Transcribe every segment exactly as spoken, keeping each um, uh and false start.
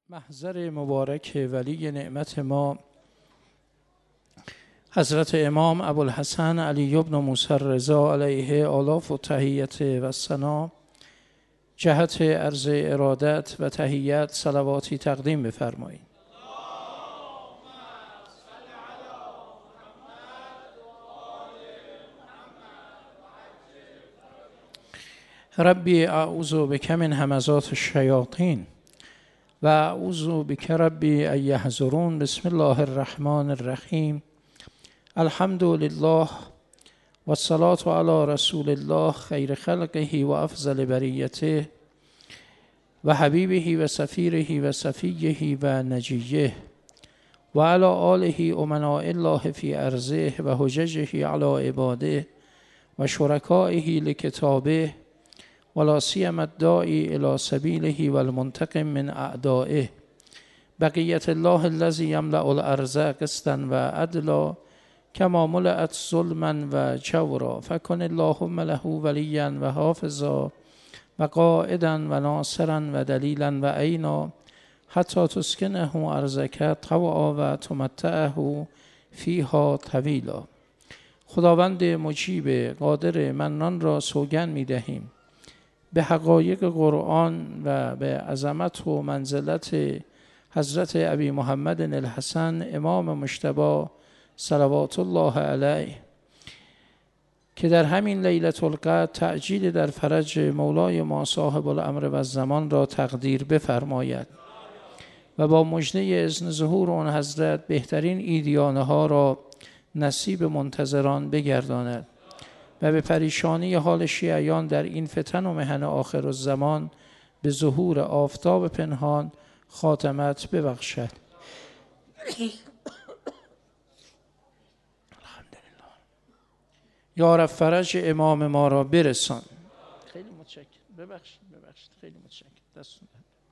محضر مبارک ولی نعمت ما حضرت امام ابوالحسن علی بن موسی الرضا علیه آلاف و تحیت و ثنا جهت عرض ارادت و تحیت صلواتی تقدیم بفرمایید. ربی اعوذ بک من همزات الشیاطین و اعوذ بک ربی ان یحضرون. بسم الله الرحمن الرحیم. الحمد لله و الصلاة علی رسول الله خیر خلقه و افضل بریته و حبیبه و سفیره و صفیه و نجیه و علی آله امناء الله فی ارضه و حججه علی عباده و شرکائه لکتابه ولا سیما الداعی الی سبیله و المنتقم من اعدائه. بقیت الله الذی یملأ الارض قسطا و عدلا کما ملأت ظلما و جورا فکن اللهم له ولیا و حافظا و قائدا و ناصرا و دلیلا و عینا حتی تسکنه ارضک طوعا و تمتعه فیها طویلا. خداوند مجیب قادر منان را سوگند می دهیم به حقایق قرآن و به عظمت و منزلت حضرت ابی محمد الحسن امام مجتبی صلوات الله علیه که در همین لیلة القدر تعجیل در فرج مولای ما صاحب الامر و الزمان را تقدیر بفرماید و با مژده اذن ظهور آن حضرت بهترین ایدیانه ها را نصیب منتظران بگرداند و به پریشانی حال شیعیان در این فتن و محن آخر الزمان به ظهور آفتاب پنهان خاتمت ببخشد. الحمدلله. یا رب فرج امام ما را برسان. خیلی متشکرم. ببخشید ببخشید خیلی متشکرم. دستون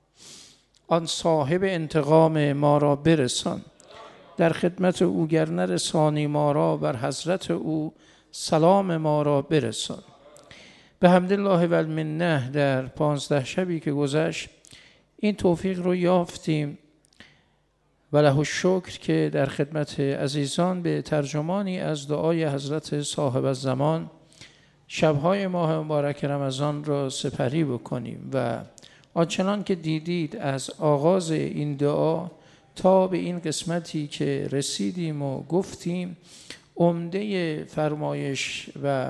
آن صاحب انتقام ما را برسان. در خدمت او گر نرسانی ما را بر حضرت او سلام ما را برسان. به حمدالله و المنه در پانزده شبی که گذشت این توفیق رو یافتیم و له الشکر که در خدمت عزیزان به ترجمانی از دعای حضرت صاحب الزمان شبهای ماه مبارک رمضان را سپری بکنیم و آنچنان که دیدید از آغاز این دعا تا به این قسمتی که رسیدیم و گفتیم عمده فرمایش و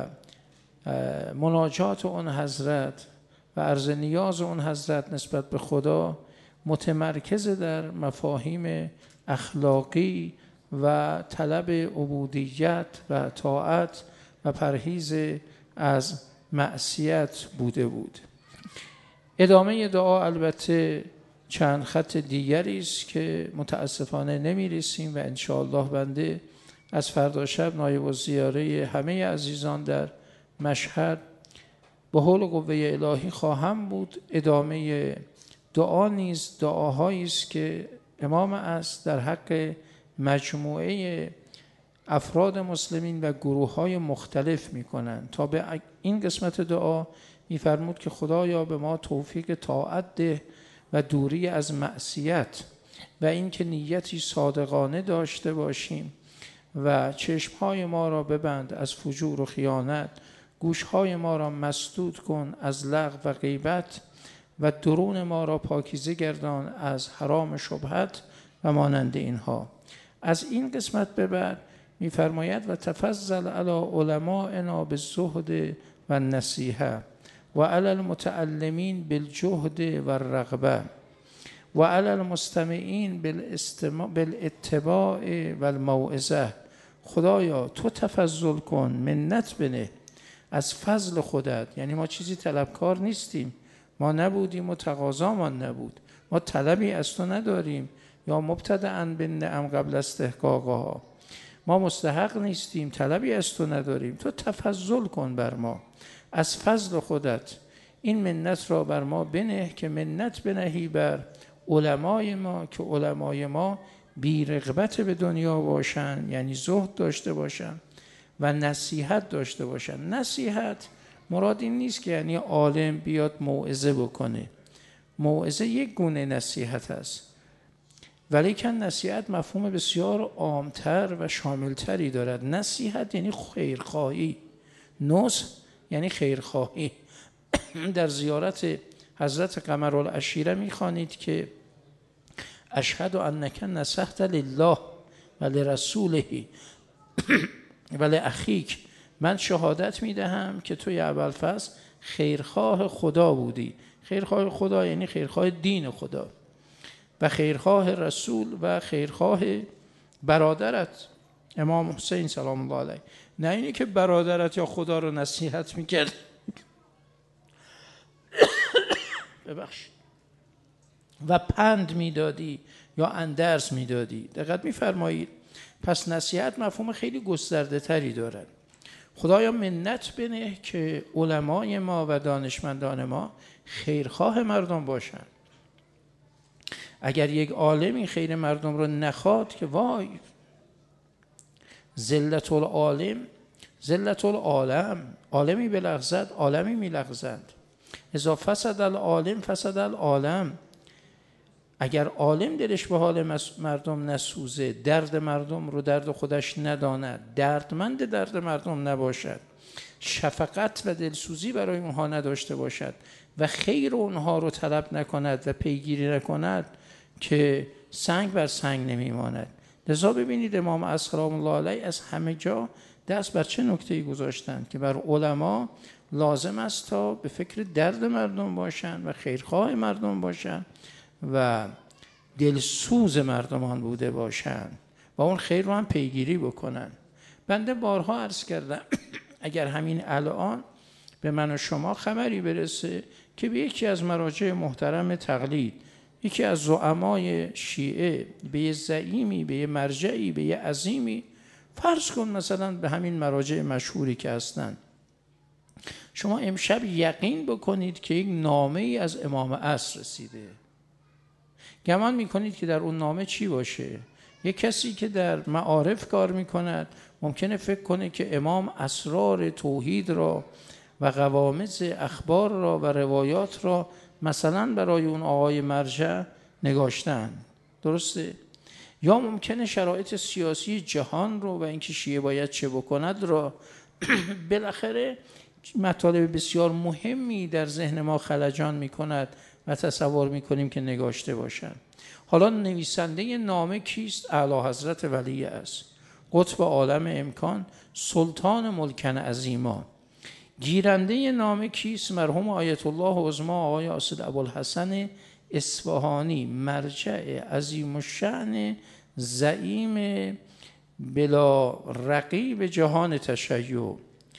مناجات اون حضرت و عرض نیاز اون حضرت نسبت به خدا متمرکز در مفاهیم اخلاقی و طلب عبودیت و طاعت و پرهیز از معصیت بوده بود. ادامه دعا البته چند خط دیگری است که متاسفانه نمی‌رسیم و انشاءالله بنده از فردا شب نایب الزیاره همه عزیزان در مشهد به حول و قوه الهی خواهم بود. ادامه دعا نیز دعاهایی است که امام است در حق مجموعه افراد مسلمین و گروه‌های مختلف می‌کنند. تا به این قسمت دعا می‌فرمود که خدایا به ما توفیق طاعت ده و دوری از معصیت و اینکه نیتی صادقانه داشته باشیم و چشمهای ما را ببند از فجور و خیانت، گوشهای ما را مسدود کن از لغو و غیبت و درون ما را پاکیزه گردان از حرام شبهت و مانند اینها. از این قسمت به بعد می‌فرماید و تفضل علی علمائنا بالزهد و النصیحه و علی المتعلمین بالجهد و الرغبه و علی المستمعین بالاتباع و الموعظه. خدایا تو تفضل کن، منت بنه از فضل خودت، یعنی ما چیزی طلبکار نیستیم، ما نبودیم و تقاضامان نبود، ما طلبی از تو نداریم یا مبتدأ بالنعم قبل استحقاقها، ما مستحق نیستیم، طلبی از تو نداریم، تو تفضل کن بر ما از فضل خودت، این منت را بر ما بنه که منت بنهی بر علمای ما که علمای ما بی رغبت به دنیا باشن، یعنی زهد داشته باشن و نصیحت داشته باشن. نصیحت مراد این نیست که یعنی عالم بیاد موعظه بکنه، موعظه یک گونه نصیحت است. ولیکن نصیحت مفهوم بسیار عامتر و شاملتری دارد. نصیحت یعنی خیرخواهی، نصح یعنی خیرخواهی. در زیارت حضرت قمرالعشیره میخوانید که اشهد انک نصحت لله و لرسوله و لاخیک، من شهادت میدهم که توی ابوالفضل خیرخواه خدا بودی. خیرخواه خدا یعنی خیرخواه دین خدا و خیرخواه رسول و خیرخواه برادرت امام حسین سلام الله علیه. نه اینی که برادرت یا خدا رو نصیحت میکرد ببخشید و پند میدادی یا اندرس میدادی. دقت میفرمایید. پس نصیحت مفهوم خیلی گسترده تری دارد. خدایا منت بنه که علمای ما و دانشمندان ما خیرخواه مردم باشند. اگر یک عالمی خیر مردم رو نخواد که وای، ذلت العالم ذلت العالم، عالمی بلغزد عالمی میلغزند. اذا فسد العالم فسد العالم. اگر عالم دلش به حال مردم نسوزه، درد مردم رو درد خودش نداند، دردمند درد مردم نباشد، شفقت و دلسوزی برای اونها نداشته باشد و خیر اونها رو طلب نکند و پیگیری نکند، که سنگ بر سنگ نمیماند. لذا ببینید امام اصغر الله علیه از همه جا دست بر چه نکته‌ای گذاشتند که بر علما لازم است تا به فکر درد مردم باشند و خیرخواه مردم باشند و دلسوز مردمان بوده باشند و اون خیر رو هم پیگیری بکنن. بنده بارها عرض کردم اگر همین الان به من و شما خبری برسه که به یکی از مراجع محترم تقلید، یکی از زعمای شیعه، به یه زعیمی، به یه مرجعی، به یه عظیمی، فرض کن مثلا به همین مراجع مشهوری که هستن، شما امشب یقین بکنید که یک نامه ای از امام عصر رسیده، گمان میکنید که در اون نامه چی باشه؟ یک کسی که در معارف کار میکند ممکنه فکر کنه که امام اسرار توحید را و قوامض اخبار را و روایات را مثلا برای اون آقای مرجع نگاشتن، درسته؟ یا ممکنه شرایط سیاسی جهان رو و اینکه شیعه باید چه بکند را بالاخره مطالب بسیار مهمی در ذهن ما خلجان میکند و تصور میکنیم که نگاشته باشند. حالا نویسنده نامه کیست؟ اعلی حضرت ولی است، قطب عالم امکان، سلطان ملکن عظیما. گیرنده نامه کیست؟ مرحوم آیت الله عظمی آقای اسد ابوالحسن اصفهانی، مرجع عظیم الشأن، زعیم بلا رقیب جهان تشیع.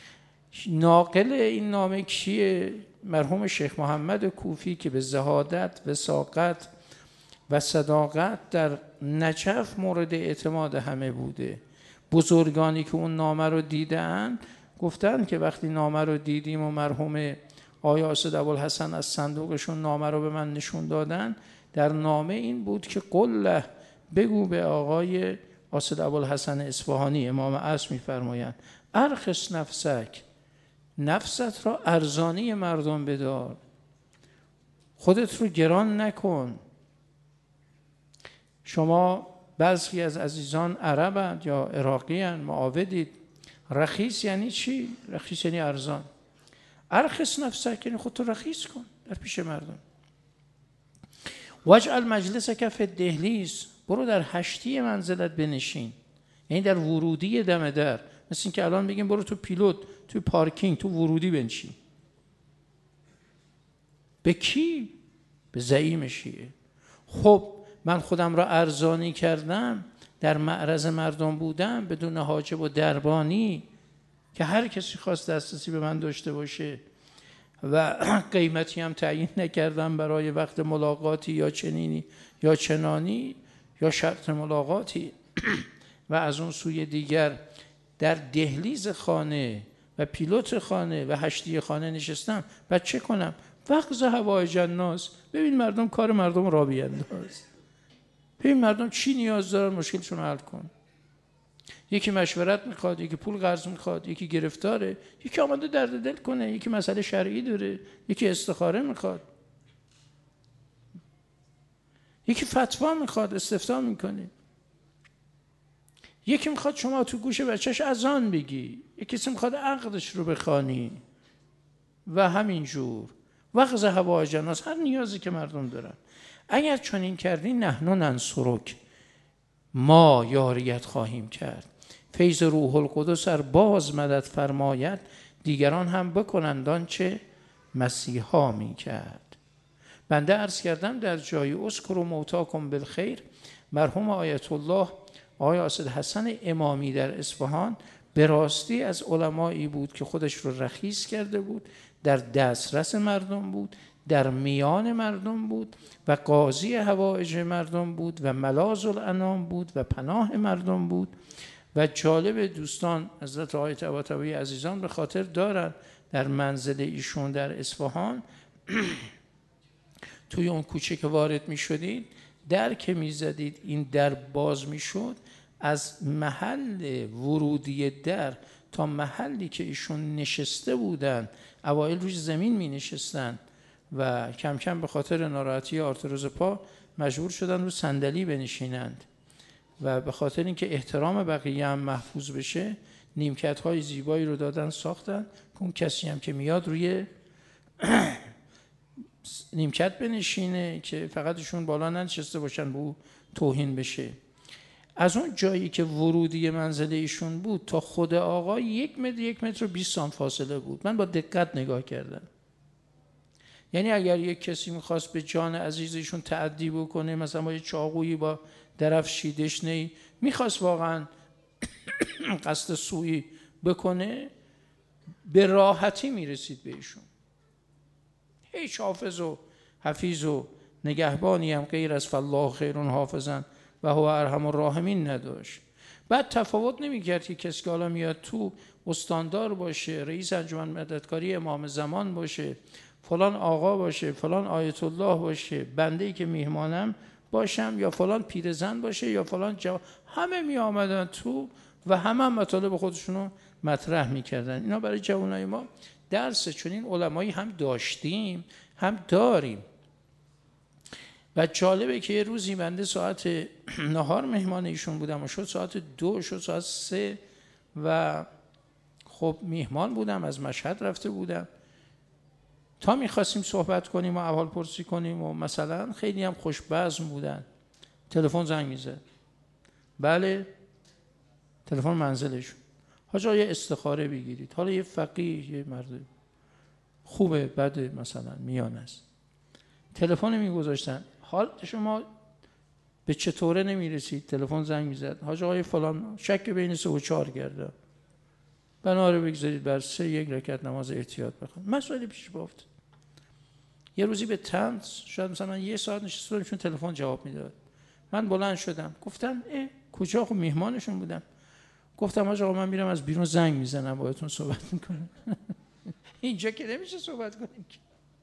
ناقل این نامه کیه؟ مرحوم شیخ محمد کوفی که به زهادت، وثاقت و صداقت در نجف مورد اعتماد همه بوده. بزرگانی که اون نامه رو دیدن گفتن که وقتی نامه رو دیدیم و مرحوم آقای اسد ابوالحسن از صندوقشون نامه رو به من نشون دادن، در نامه این بود که قل بگو به آقای اسد ابوالحسن اصفهانی، امام عصر میفرمایند ارخص نفسک، نفست را ارزانی مردم بدار، خودت رو گران نکن. شما بعضی از عزیزان عربند یا عراقی هستند، معاودید. رخیص یعنی چی؟ رخیص یعنی ارزان. ارخص نفسک یعنی خودتو رخیص کن در پیش مردم. واجعل مجلسک فی الدهلیز، برو در هشتی منزلت بنشین، یعنی در ورودی دم در. مثل این که الان بگیم برو تو پیلوت، تو پارکینگ، تو ورودی بنشین. به کی؟ به زعیم شیعه. خب من خودم را ارزانی کردم، در معرض مردم بودم بدون حاجب و دربانی که هر کسی خواست دسترسی به من داشته باشه و قیمتی هم تعیین نکردم برای وقت ملاقاتی یا چنینی یا چنانی یا شرط ملاقاتی و از اون سوی دیگر در دهلیز خانه و پیلوت خانه و هشتی خانه نشستم. بعد چه کنم؟ وقت هوای الناس، ببین مردم کار مردم را بینداز، ببین مردم چی نیاز دارن، مشکلشون حل کن. یکی مشورت میخواد، یکی پول قرض میخواد، یکی گرفتاره، یکی آمده درد دل کنه، یکی مسئله شرعی داره، یکی استخاره میخواد. یکی فتوا میخواد استفتاء میکنه، یکی میخواد شما تو گوش بچهش اذان بگی، یکی میخواد عقدش رو بخوانی و همینجور وقت هوای جناس، هر نیازی که مردم دارن. اگر چنین کردی نحن ننصرک، ما یاریت خواهیم کرد. فیض روح القدس ار باز مدد فرماید، دیگران هم بکنند آنچه مسیحا می کرد. بنده عرض کردم در جای اذکروا موتاکم بالخیر، مرحوم آیت الله آقای اسدحسن امامی در اصفهان به راستی از علمایی بود که خودش رو رخیص کرده بود، در دسترس مردم بود، در میان مردم بود و قاضی حوائج مردم بود و ملاذ الانام بود و پناه مردم بود. و جالب دوستان حضرت آقای طباطبایی عزیزان به خاطر دارن در منزل ایشون در اصفهان توی اون کوچه که وارد می شدید، در که می زدید این در باز می شد، از محل ورودی در تا محلی که ایشون نشسته بودن، اوایل روی زمین می نشستن و کم کم به خاطر ناراحتی آرتروز پا مجبور شدن رو صندلی بنشینند و به خاطر اینکه احترام بقیه هم محفوظ بشه نیمکت های زیبایی رو دادن ساختن که اون کسی هم که میاد روی نیمکت بنشینه که فقط ایشون بالا ننشسته باشن به او توهین بشه. از اون جایی که ورودی منزل ایشون بود تا خود آقا یک متر یک متر و بیست سانت فاصله بود. من با دقت نگاه کردم، یعنی اگر یک کسی میخواست به جان عزیز ایشون تعدی بکنه، مثلا با یه چاقویی با درفشی دشنه‌ای میخواست واقعا قصد سوئی بکنه، به راحتی میرسید به ایشون. هیچ حافظ و حفیظ و نگهبانی هم غیر از فالله خیر حافظا و هو ارحم الراحمین نداشت. بعد تفاوت نمی‌کرد که کسی که حالا میاد تو استاندار باشه، رئیس انجمن مددکاری امام زمان باشه، فلان آقا باشه، فلان آیت الله باشه، بنده‌ای که میهمانم باشم، یا فلان پیرزن باشه، یا فلان جوان، همه می آمدن تو و همه هم مطالب خودشونو مطرح میکردن. اینا برای جوانای ما درسه، چون این علمایی هم داشتیم هم داریم. و جالبه که یه روزی بنده ساعت نهار مهمان ایشون بودم و شد ساعت دو، شد ساعت سه و خب مهمان بودم، از مشهد رفته بودم، تا میخواستیم صحبت کنیم و احوال پرسی کنیم و مثلا خیلی هم خوشبزم بودن، تلفن زنگ میزد. بله، تلفن منزلشون، حاجا یه استخاره بگیرید. حالا یه فقیه، یه مرد خوبه بده مثلا میان است، تلفن میگذاشتن، حال شما به چطوره نمیرسید، تلفن زنگ میزد، حاجا آقای فلان شک بین سه و چهار کرده، بناره بگذارید بر سه یک رکعت نماز احتیاط بخون. مسئله پیش بافت. یه روزی به تنز شاید مثلا یه ساعت نشسته بودیم، چون تلفن جواب میداد. من بلند شدم گفتم اه کجا؟ خب میهمانشون بودم. گفتم آقا من میرم از بیرون زنگ میزنم باهاتون صحبت میکنم. اینجا که نمیشه صحبت کنیم که.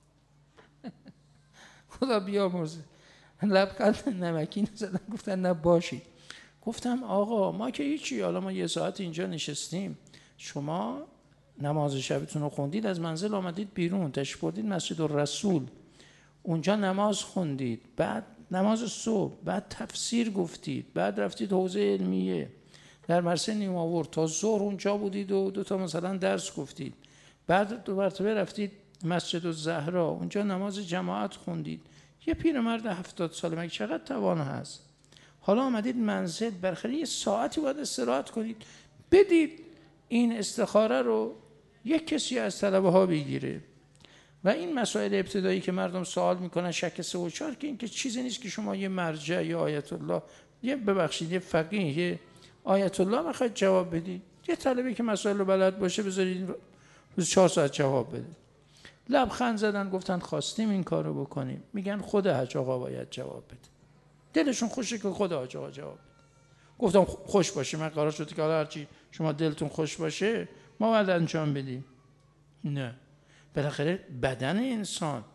خدا بیامرزه. لبخند نمکی زدن، گفتن نه باشید. گفتم آقا ما که هیچی، حالا ما یه ساعت اینجا نشستیم، شما نماز شبتون رو خوندید، از منزل آمدید بیرون، تشریف بردید مسجد الرسول، اونجا نماز خوندید، بعد نماز صبح، بعد تفسیر گفتید، بعد رفتید حوزه علمیه در مرسه نیماورد، تا ظهر اونجا بودید و دو تا مثلا درس گفتید، بعد دو مرتبه رفتید مسجد الزهرا، اونجا نماز جماعت خوندید. یه پیرمرد هفتاد ساله، مگه چقدر توان هست؟ حالا آمدید منزل، بالاخره یه ساعتی باید استراحت کنید، بدید این استخاره رو یک کسی از طلبه ها بگیره. و این مسائل ابتدایی که مردم سوال میکنن، شک سه و چهار، که این که چیزی نیست که شما یه مرجع یا آیت الله، یه ببخشید یه فقیه، یه آیت الله میخواید جواب بدید، یه طالبی که مسائل رو بلد باشه بذارید روز چهار ساعت جواب بده. لبخند زدن، گفتن خواستیم این کارو بکنیم، میگن خود حاج آقا باید جواب بده. دلشون خوشه که خود حاج آقا جواب بده. گفتم خوش باشه، من قرار شد که حالا هرچی شما دلتون خوش باشه ما باید انجام بدیم. نه، بالاخره بدن انسان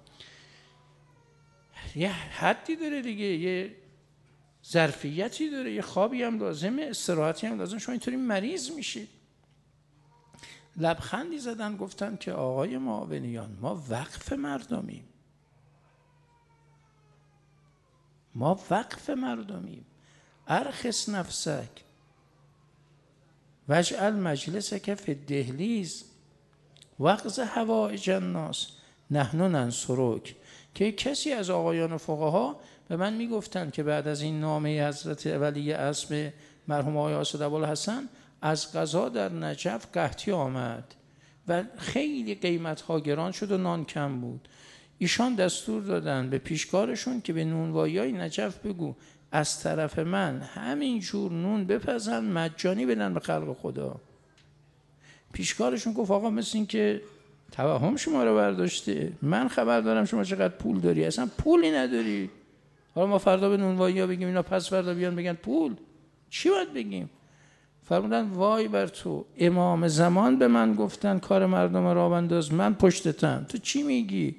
یه حدی داره دیگه، یه ظرفیتی داره، یه خوابی هم لازمه، استراحتی هم لازم، شما اینطوری مریض میشید. لبخندی زدن، گفتن که آقای معاونیان ما وقف مردمیم. ما وقف مردمیم. ارخص نفسک واجعل مجلسک فی الدهلیز واقض حوائج الناس نحن ننصرک. که کسی از آقایان فقها به من میگفتن که بعد از این نامه حضرت ولی عصر مرحوم آقای اسد ابوالحسن از قضا در نجف قحطی آمد و خیلی قیمت‌ها گران شد و نان کم بود. ایشان دستور دادن به پیشکارشون که به نونوایی‌های نجف بگو از طرف من همین جور نون بپزن مجانی بدن به خلق خدا. پیشکارشون گفت آقا مثل این که توهم شما رو برداشته، من خبر دارم شما چقدر پول داری، اصلا پولی نداری. حالا ما فردا به نونوایی‌ها بگیم اینا پس فردا بیان بگن پول، چی باید بگیم؟ فرمودن وای بر تو، امام زمان به من گفتن کار مردم را بنداز، من پشتتم، تو چی میگی؟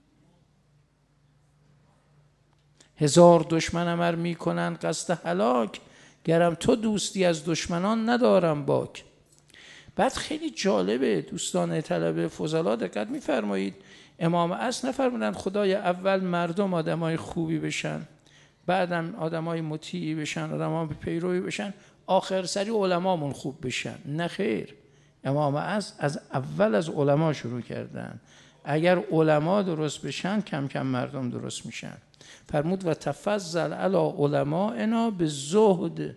هزار دشمنم ار میکنن قصد هلاک، گرم تو دوستی از دشمنان ندارم باک. بعد خیلی جالبه دوستان طلبه فضلا دقت میفرمایید، امام عصر نفرمودن خدای اول مردم آدمای خوبی بشن، بعدم آدمای مطیعی بشن، آدمای پیروی بشن، آخر سری علمامون خوب بشن. نه خیر، امام عصر از اول از علما شروع کردن. اگر علما درست بشن کم کم مردم درست میشن. فرمود و تفضل علی علمائنا به زهد،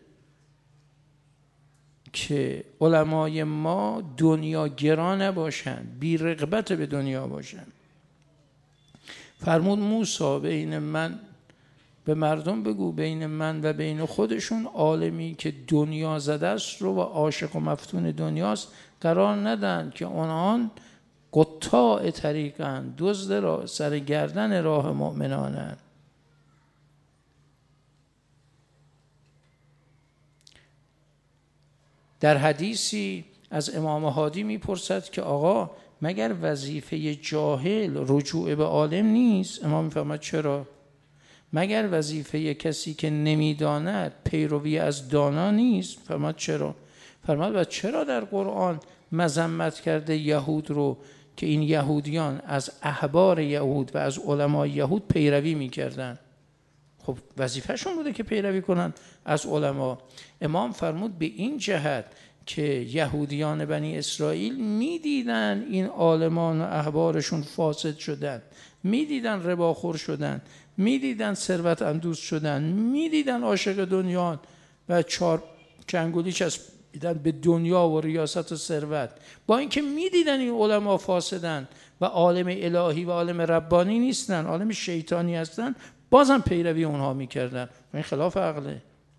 که علمای ما دنیا گرا نباشن، بی رغبت به دنیا باشن. فرمود موسی بین من به مردم بگو بین من و بین خودشون عالمی که دنیا زده است رو و عاشق و مفتون دنیاست قرار ندن، که آنان قطاع طریقن، دزد را سر گردن راه مؤمنانن. در حدیثی از امام هادی میپرسد که آقا مگر وظیفه جاهل رجوع به عالم نیست؟ امام میفرماید چرا؟ مگر وظیفه کسی که نمیداند پیروی از دانا نیست؟ فرماید چرا؟ فرماید و چرا در قرآن مذمت کرده یهود رو که این یهودیان از احبار یهود و از علمای یهود پیروی میکردن؟ خب وظیفهشون بوده که پیروی کنن از علما. امام فرمود به این جهت که یهودیان بنی اسرائیل میدیدن این عالمان و احبارشون فاسد شدن، میدیدن رباخور شدن، میدیدن ثروت اندوز شدن، میدیدن عاشق دنیا و چار چنگولی چسبیدن به دنیا و ریاست و ثروت. با اینکه میدیدن این علما فاسدن و عالم الهی و عالم ربانی نیستن، عالم شیطانی هستن، بازم پیروی اونها میکردن. این خلاف عقله.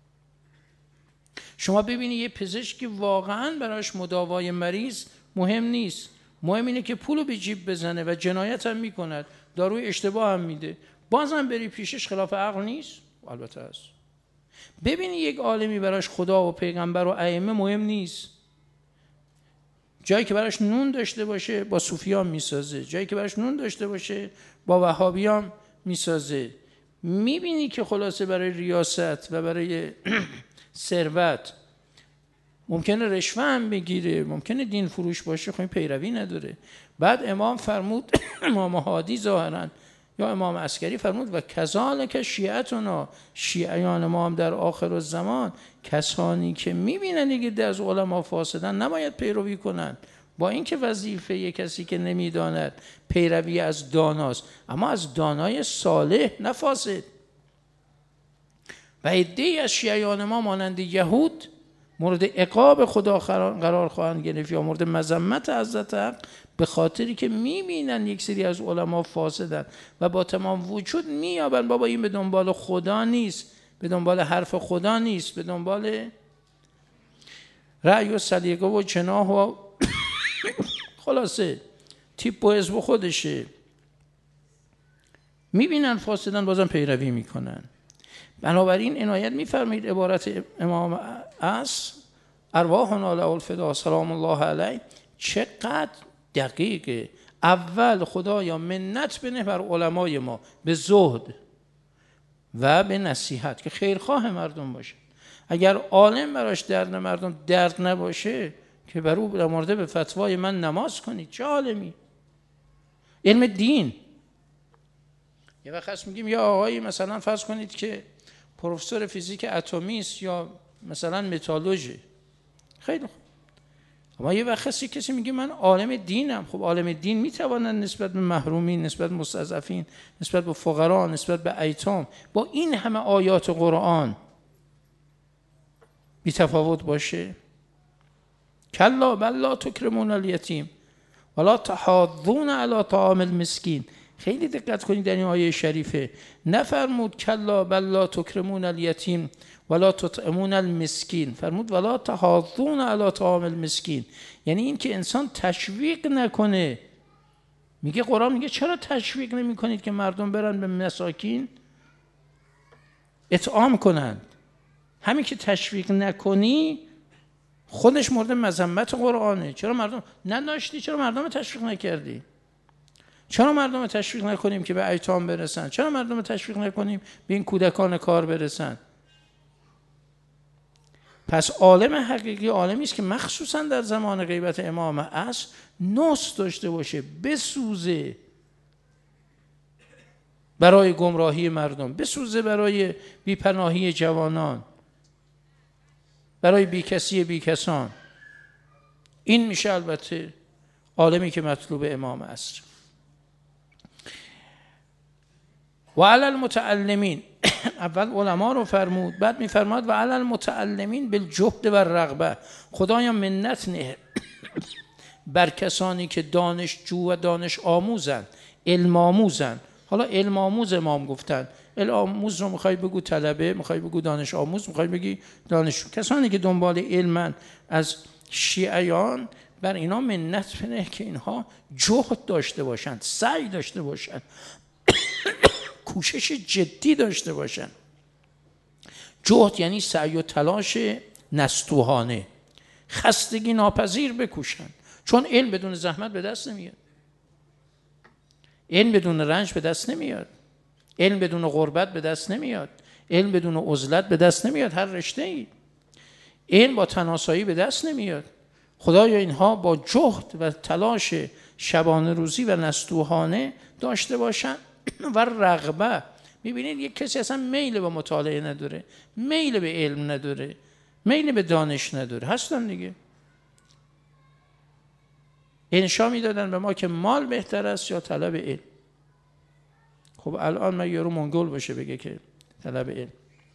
شما ببینید یه پزشکی واقعا براش مداوای مریض مهم نیست، مهم اینه که پولو به جیب بزنه و جنایت هم میکند، داروی اشتباه هم میده، بازم بری پیشش، خلاف عقل نیست؟ البته است. ببینید یک عالمی براش خدا و پیغمبر و ائمه مهم نیست، جایی که براش نون داشته باشه با صوفیان میسازه، جایی که براش نون داشته باشه با وهابیان میسازه. میبینی که خلاصه برای ریاست و برای ثروت ممکنه رشوه هم بگیره، ممکنه دین فروش باشه، خب این پیروی نداره. بعد امام فرمود امام هادی ظاهرا یا امام عسکری فرمود و کذالک شیعتنا، شیعیان ما هم در آخر الزمان کسانی که میبینن که از علما فاسدن نباید پیروی کنن، با اینکه وظیفه یک کسی که نمیداند پیروی از داناست، اما از دانای صالح نه فاسد. و عده‌ای از شیعیان ما مانند یهود مورد عقاب خدا قرار خواهند گرفت یا مورد مذمت حضرت حق، به خاطری که میبینن یک سری از علما فاسدن و با تمام وجود میابن بابا این به دنبال خدا نیست، به دنبال حرف خدا نیست، به دنبال رأی و سلیقه و جناح و خلاصه تیپ و حزب خودشه. میبینن فاسدن بازم پیروی میکنن. بنابراین عنایت میفرمایید عبارت امام عصر ارواحنا له الفدا سلام الله علیه چقدر دقیقه. اول خدایا منت بنه بر علمای ما به زهد و به نصیحت که خیرخواه مردم باشه. اگر عالم براش درد مردم درد نباشه که بر او در مورد به فتوای من نماز کنید، چه عالمی؟ علم دین، یه وقت هست میگیم یا آقایی مثلا فرض کنید که پروفسور فیزیک اتمی است یا مثلا متالورژی، خیلی خوب. اما یه وقت هست کسی میگه من عالم دینم. خب عالم دین میتوانند نسبت به محرومین، نسبت به مستضعفین، نسبت به فقرا، نسبت به ایتام با این همه آیات قرآن بی تفاوت باشه؟ کلا بل لا تکرمون الیتیم ولا تحاضون علی طعام المسکین. خیلی دقت کنید در این آیه شریفه، نفرمود کلا بل لا تکرمون الیتیم ولا تطعمون المسکین، فرمود ولا تحاضون علی طعام المسکین. یعنی این که انسان تشویق نکنه. میگه قرآن میگه چرا تشویق نمی کنید که مردم برن به مساکین اطعام کنند؟ همین که تشویق نکنی خودش مورد مذمت قرآنه. چرا مردم نداشتی؟ چرا مردم تشویق نکردی؟ چرا مردم تشویق نکنیم که به ایتام برسن؟ چرا مردم تشویق نکنیم به این کودکان کار برسن؟ پس عالم حقیقی عالمی است که مخصوصا در زمان غیبت امام عصر نصح داشته باشه، بسوزه برای گمراهی مردم، بسوزه برای بیپناهی جوانان، برای بیکسی بیکسان. این میشه البته عالمی که مطلوب امام عصر. و علی المتعلمین، اول علما رو فرمود، بعد میفرماد و علی المتعلمین بالجهد و الرغبه. خدایا منت نه بر کسانی که دانشجو و دانش آموزن، علم آموزن. حالا علم آموز امام گفتن، علم آموز رو میخوای بگو طلبه، میخوای بگو دانش آموز، میخوای بگی دانشجو. کسانی که دنبال علمن از شیعیان، بر اینا منت بنه که اینها جهد داشته باشند، سعی داشته باشند، کوشش جدی داشته باشند. جهد یعنی سعی و تلاش نستوهانه، خستگی ناپذیر بکوشند. چون علم بدون زحمت به دست نمیاد، علم بدون رنج به دست نمیاد، علم بدون غربت به دست نمیاد، علم بدون عزلت به دست نمیاد. هر رشته ای علم با تناسایی به دست نمیاد. خدایا اینها با جهد و تلاش شبانه روزی و نستوهانه داشته باشند و رغبه. میبینید یک کسی اصلا میل به مطالعه نداره، میل به علم نداره، میل به دانش نداره، هستن دیگه. انشا میدادن به ما که مال بهتر است یا طلب علم. خب الان من یارو منگول باشه بگه که طلب علم.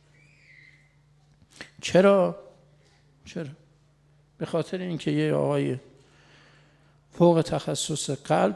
چرا؟ چرا؟ به خاطر اینکه یه آقای فوق تخصص قلب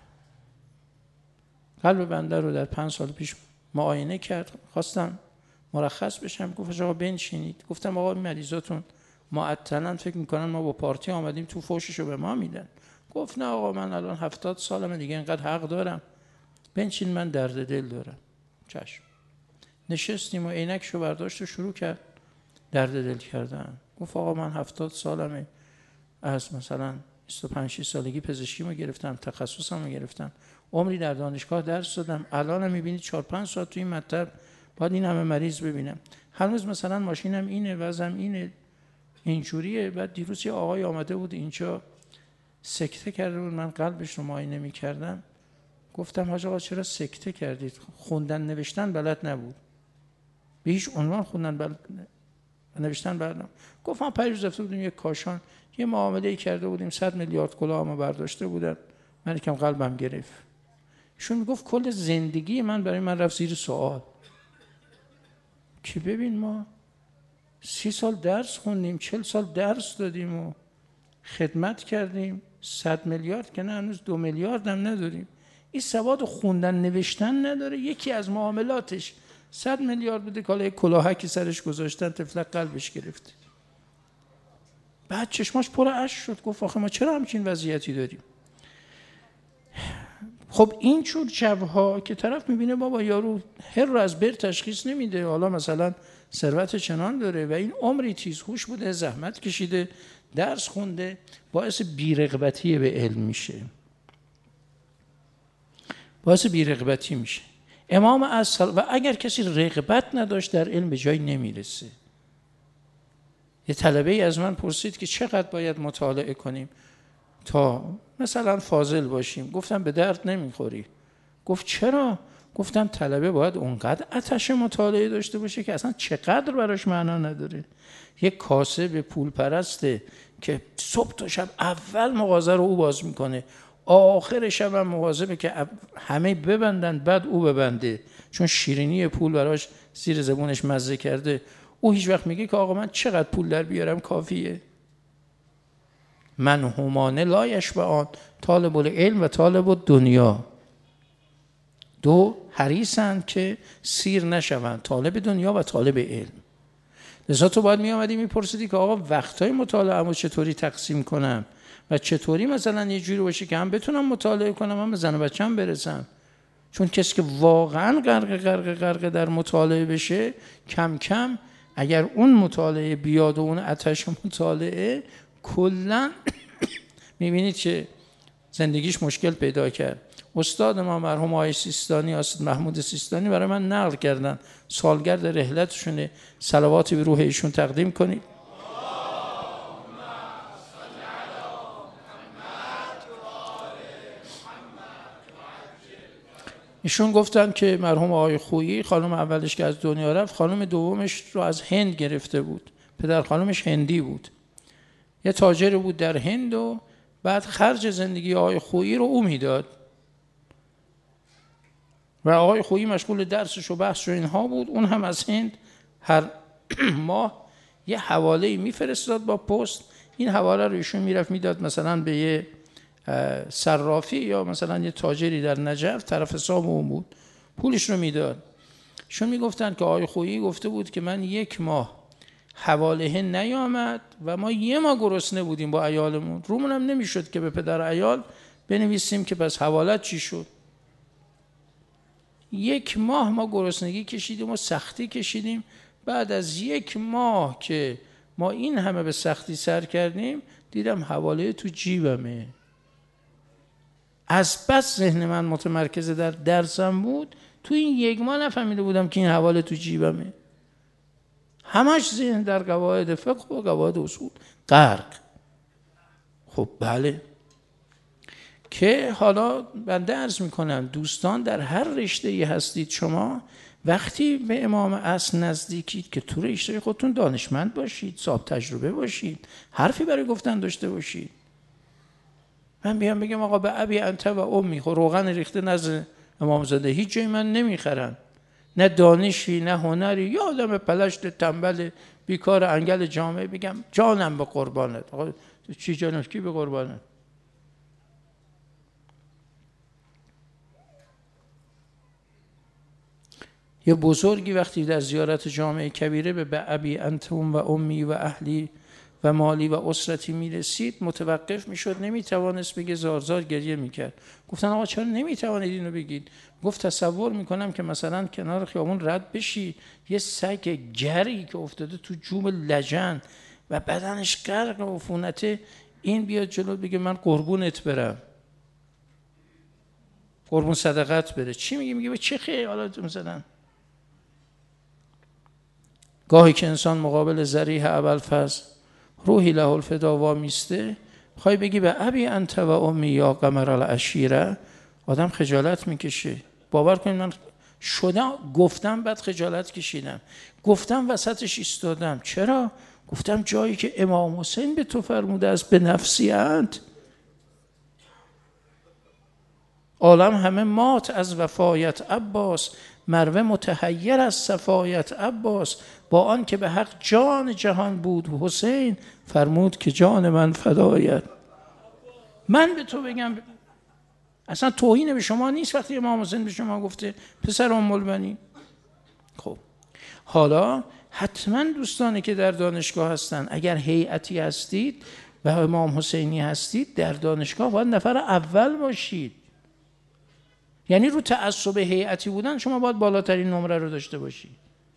قلب بنده رو در پنج سال پیش معاینه کرد، خواستم مرخص بشم، گفت آقا بنشینید. گفتم آقا مریضاتون معطلن، فکر میکنن ما با پارتی آمدیم تو فوششو به ما میدن. گفت نه آقا من الان هفتاد سالمه دیگه، اینقدر حق دارم، بنشین من درد دل دارم. چشم. نشستیم و عینکشو برداشت و شروع کرد درد دل کردن. گفت آقا من هفتاد سالمه، از مثلا بیست و پنج سالگی پزشکیمو گرفتم، تخصصمو گرفتم، عمری در دانشگاه درس دادم، الانم میبینید چهار پنج ساعت توی این مطب باید این همه مریض ببینم. هنوز مثلا ماشینم اینه، وضعم اینه، اینجوریه. بعد دیروز یه آقای آمده بود اینجا سکته کرده بود، من قلبش رو معاینه میکردم. گفتم حاج آقا چرا سکته کردید؟ خوندن نوشتن بلد نبود، به هیچ عنوان خوندن بلد نوشتن بلد نبود. گفت ما پیروز رفته بودیم یک کاشان، یه معامله کرده بودیم، صد میلیارد کلاهمو برداشته بودن، من یکم قلبم گرفت. ایشون میگفت کل زندگی من برای من رفت زیر سوال که ببین ما سی سال درس خوندیم، چل سال درس دادیم و خدمت کردیم، صد میلیارد که نه، هنوز دو میلیارد هم نداریم. این سواد خوندن نوشتن نداره، یکی از معاملاتش صد میلیارد بوده که حالا یک کلاهکی سرش گذاشتن، تفلک قلبش گرفته. بعد چشماش پر اشک شد، گفت آخه ما چرا همچین وضعیتی داریم؟ خب این چون جوها که طرف میبینه بابا یارو هر رو از بر تشخیص نمیده، حالا مثلا ثروت چنان داره و این عمری تیزهوش بوده، زحمت کشیده، درس خونده، باعث بیرغبتی به علم میشه، باعث بیرغبتی میشه. امام اصل و اگر کسی رغبت نداشت در علم به جایی نمیرسه. یه طلبه ای از من پرسید که چقدر باید مطالعه کنیم تا مثلا فاضل باشیم؟ گفتم به درد نمیخوری. گفت چرا؟ گفتم طلبه باید اونقدر آتش مطالعه داشته باشه که اصلا چقدر براش معنا نداره. یک کاسب پول پرسته که صبح تا شب اول مغازه رو او باز میکنه، آخر شب هم مواظبه که همه ببندن بعد او ببنده، چون شیرینی پول براش زیر زبونش مزه کرده. او هیچ وقت میگه که آقا من چقدر پول در بیارم کافیه. من همانه لا یشبعان، طالب العلم و طالب الدنیا دو حریصند که سیر نشوند، طالب دنیا و طالب علم. لذا تو باید می آمدی میپرسیدی که آقا وقتای مطالعه‌مو چطوری تقسیم کنم و چطوری مثلا یه جوری باشه که هم بتونم مطالعه کنم هم به زن و بچه‌م برسم. چون کسی که واقعا غرق غرق غرق در مطالعه بشه، کم کم اگر اون مطالعه بیاد و اون آتش مطالعه کلا میبینید که زندگیش مشکل پیدا کرد. استاد ما مرحوم آقای سیستانی، استاد محمود سیستانی برای من نقل کردن سالگرد رحلتشونه، صلواتی به روح ایشون تقدیم کنید. ایشون گفتن که مرحوم آقای خویی خانم اولش که از دنیا رفت، خانم دومش رو از هند گرفته بود، پدر خانمش هندی بود، یه تاجر بود در هند و بعد خرج زندگی آقای خویی رو او میداد و آقای خویی مشغول درسش و بحثش و اینها بود. اون هم از هند هر ماه یه حواله میفرستاد با پست، این حواله رو ایشون میرفت میداد مثلا به یه صرافی یا مثلا یه تاجری در نجف، طرف حساب اون بود، پولش رو میداد. ایشون میگفتن که آقای خویی گفته بود که من یک ماه حواله نیامد و ما یه ماه گرسنه بودیم با عیالمون، رومون هم نمیشد که به پدر عیال بنویسیم که پس حوالت چی شد. یک ماه ما گرسنگی کشیدیم و سختی کشیدیم. بعد از یک ماه که ما این همه به سختی سر کردیم دیدم حواله تو جیبمه. از بس ذهن من متمرکز در درسم بود، تو این یک ماه نفهمیده بودم که این حواله تو جیبمه. همش ذهن در قواعد فقه و قواعد اصول غرق. خب بله، که حالا بنده عرض میکنم دوستان در هر رشته ای هستید، شما وقتی به امام اصل نزدیکید که تو رشته خودتون دانشمند باشید، صاحب تجربه باشید، حرفی برای گفتن داشته باشید. من بیام بگم آقا به ابی انت و امی، خب روغن ریخته نزد امام زاده هیچ جای من نمیخرن، نه دانشی نه هنری، یا آدم پلشت تنبل بیکار انگل جامعه، بگم جانم به قربانت. آقا چی جانم کی به قربانت؟ یه بزرگی وقتی در زیارت جامع کبیره به به ابی انتم و امی و اهلی و مالی و اسرتی میرسید، متوقف میشد، نمیتوانست بگه، زارزار گریه میکرد. گفتن آقا چرا نمیتوانید اینو بگید؟ گفت تصور میکنم که مثلا کنار خیابون رد بشی، یه سگ گری که افتاده تو جوب لجن و بدنش غرق عفونته، این بیاد جلو بگه من قربونت برم، قربون صدقت بره. چی میگه؟ میگه به چه خیالاتون زدن؟ گاهی که انسان مقابل ذریح ابوالفضل روحی له الفدا وامیسته، خواهی بگی به ابی انت و امی یا قمر العشیره، آدم خجالت میکشه. باور کنید من شدم گفتم بعد خجالت کشیدم، گفتم وسطش ایستادم. چرا؟ گفتم جایی که امام حسین به تو فرموده است به نفسی انت، عالم همه مات از وفایت عباس، مروه متحیر از صفایت عباس، با آن که به حق جان جهان بود حسین، فرمود که جان من فدایت. من به تو بگم اصلا توهین به شما نیست وقتی امام حسین به شما گفته پسر ام البنین. خب حالا حتما دوستانی که در دانشگاه هستن، اگر هیئتی هستید و امام حسینی هستید، در دانشگاه باید نفر اول باشید. یعنی رو تعصب هیئتی بودن شما باید بالاترین نمره رو داشته باشید.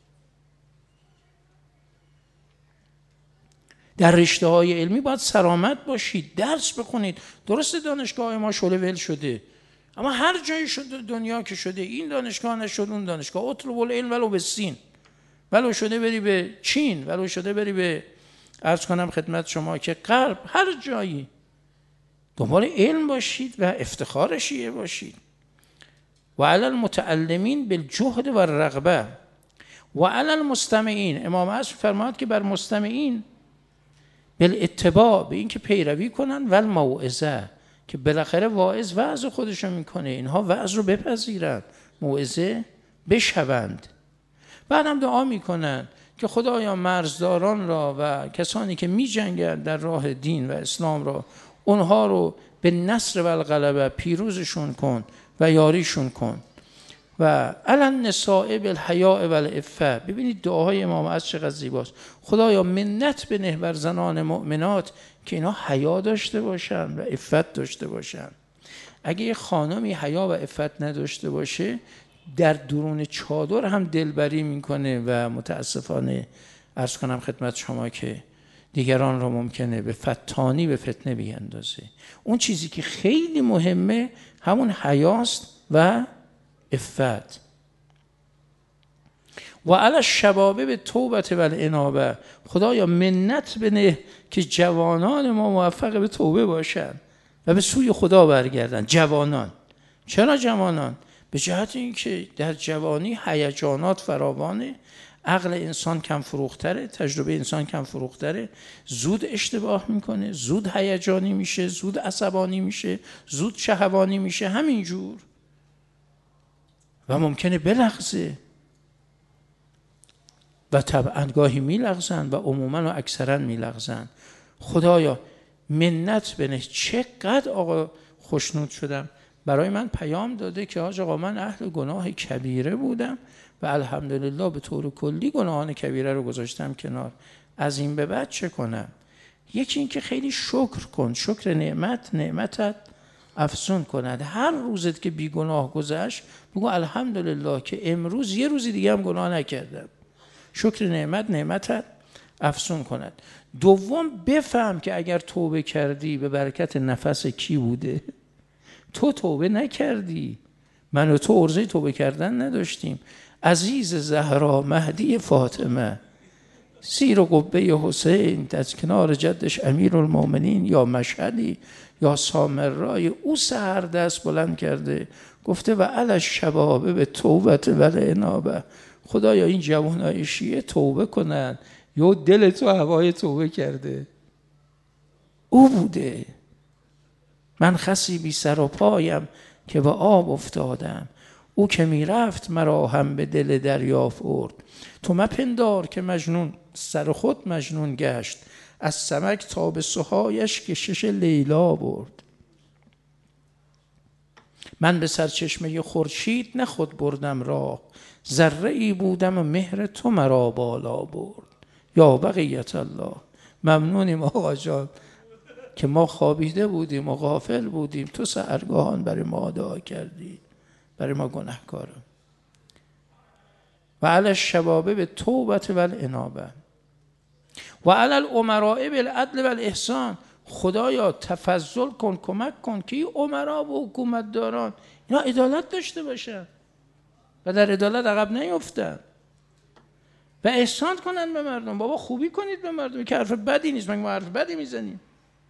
در رشته های علمی باید سرامت باشید، درس بخونید. درسته دانشگاه ما شعله ول شده، اما هر جایی شده دنیا که شده، این دانشگاه نشد اون دانشگاه، اطلب العلم ولو به سین، ولو شده بری به چین، ولو شده بری به عرض کنم خدمت شما که غرب، هر جایی دنبال علم باشید و افتخار شیعه باشید. و علی المتعلمین بالجهد و الرغبه و علی المستمعین. امام عصر فرماد که بر مستمعین بالاتباع، به این که پیروی کنن، و الموعظه، که بالاخره واعظ وعظ خودشو میکنه، اینها وعظ رو بپذیرند، موعظه بشوند. بعد هم دعا میکنن که خدایا مرزداران را و کسانی که میجنگند در راه دین و اسلام را، اونها رو به نصر و الغلبه پیروزشون کن و یاریشون کن. و علی النساء بالحیاء و العفه. ببینید دعاهای امام عصر چقدر زیباست. خدایا منت بنه بر زنان مؤمنات که اینا حیا داشته باشن و عفت داشته باشن. اگه یه خانمی حیا و عفت نداشته باشه، در درون چادر هم دلبری میکنه و متاسفانه عرض کنم خدمت شما که دیگران رو ممکنه به فتانی به فتنه بیندازه. اون چیزی که خیلی مهمه همون حیاست و عفت. و علی الشباب به توبه و الانابه. خدایا منت بنه که جوانان ما موفق به توبه باشن و به سوی خدا برگردن. جوانان. چرا جوانان؟ به جهت اینکه در جوانی هیجانات فراوانه، عقل انسان کم فروختره، تجربه انسان کم فروختره، زود اشتباه میکنه، زود هیجانی میشه، زود عصبانی میشه، زود شهوانی میشه، همینجور و ممکنه بلغزه و طبعا گاهی میلغزن و عموما و اکثرا میلغزن. خدایا منت بنه. چقدر آقا خوشنود شدم، برای من پیام داده که آج آقا من اهل گناه کبیره بودم و الحمدلله به طور کلی گناهان کبیره رو گذاشتم کنار، از این به بعد چه کنم؟ یکی این که خیلی شکر کن، شکر نعمت نعمتت افزون کند. هر روزت که بی گناه گذشت بگو الحمدلله که امروز یه روزی دیگه هم گناه نکردم. شکر نعمت نعمتت افزون کند. دوم بفهم که اگر توبه کردی به برکت نفس کی بوده؟ تو توبه نکردی، من و تو عرضه توبه کردن نداشتیم. عزیز زهرا مهدی فاطمه، سیر و قبه حسین از کنار جدش امیرالمومنین، یا مشهدی یا سامرای، او سحر دست بلند کرده گفته و علی الشباب به توبت و الانابه. خدایا این جوانای شیعه توبه کنن، یا دل تو هوای توبه کرده. او بوده. من خسی بی سر و پایم که به آب افتادم، او که می رفت مرا هم به دل دریا فرد. تو مپندار که مجنون سر خود مجنون گشت، از سمک تا به سوهایش کشش لیلا برد. من به سرچشمه خورشید نه خود بردم راه، ذره ای بودم و مهر تو مرا بالا برد. یا بقیت الله. ممنونیم آقا جان که ما خوابیده بودیم و غافل بودیم، تو سحرگاهان برای ما دعا کردی، برای ما گناهکارم. و علی الشباب به توبت و الانابه و علی الامراء بالعدل و الاحسان. خدایا تفضل کن، کمک کن که این امرا و حکومتداران اینا عدالت داشته باشن و در عدالت عقب نیفتن و احسان کنن به مردم. بابا خوبی کنید به مردم، که حرف بدی نیست، مگه ما حرف بدی میزنیم؟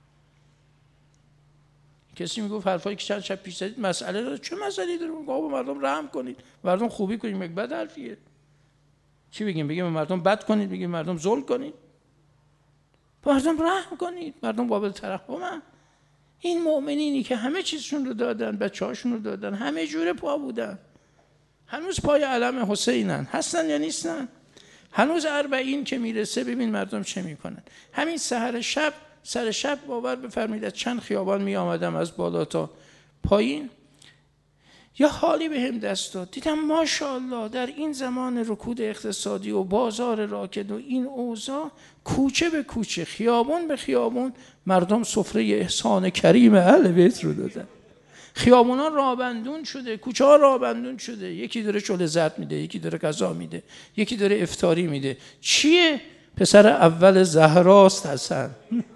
کسی میگفت حرفایی که چند شب پیش زدید مسئله داره. چه مسئله داره؟ بابا مردم رحم کنید، مردم خوبی کنید، مگه بد حرفیه؟ چی بگیم؟ بگیم مردم بد کنید، بگیم مردم ظلم کنید؟ مردم رحم کنید، مردم قابل ترحمن. این مؤمنینی که همه چیزشون رو دادن، بچه‌هاشون رو دادن، همه جوره پا بودن، هنوز پای علم حسینن، هستن یا نیستن؟ هنوز اربعین که میرسه ببین مردم چه میکنن. همین سحر شب، سر شب باور بفرمایید از چند خیابان می آمدم از بالا تا پایین، یا حالی به هم دست داد، دیدم ماشاءالله در این زمان رکود اقتصادی و بازار راکد و این اوضاع، کوچه به کوچه، خیابون به خیابون، مردم سفره احسان کریم اهل بیت رو دادن. خیابونا رابندون شده، کوچه ها رابندون شده، یکی داره چله زرد میده، یکی داره غذا میده، یکی داره افطاری میده. چیه؟ پسر اول زهراست حسن.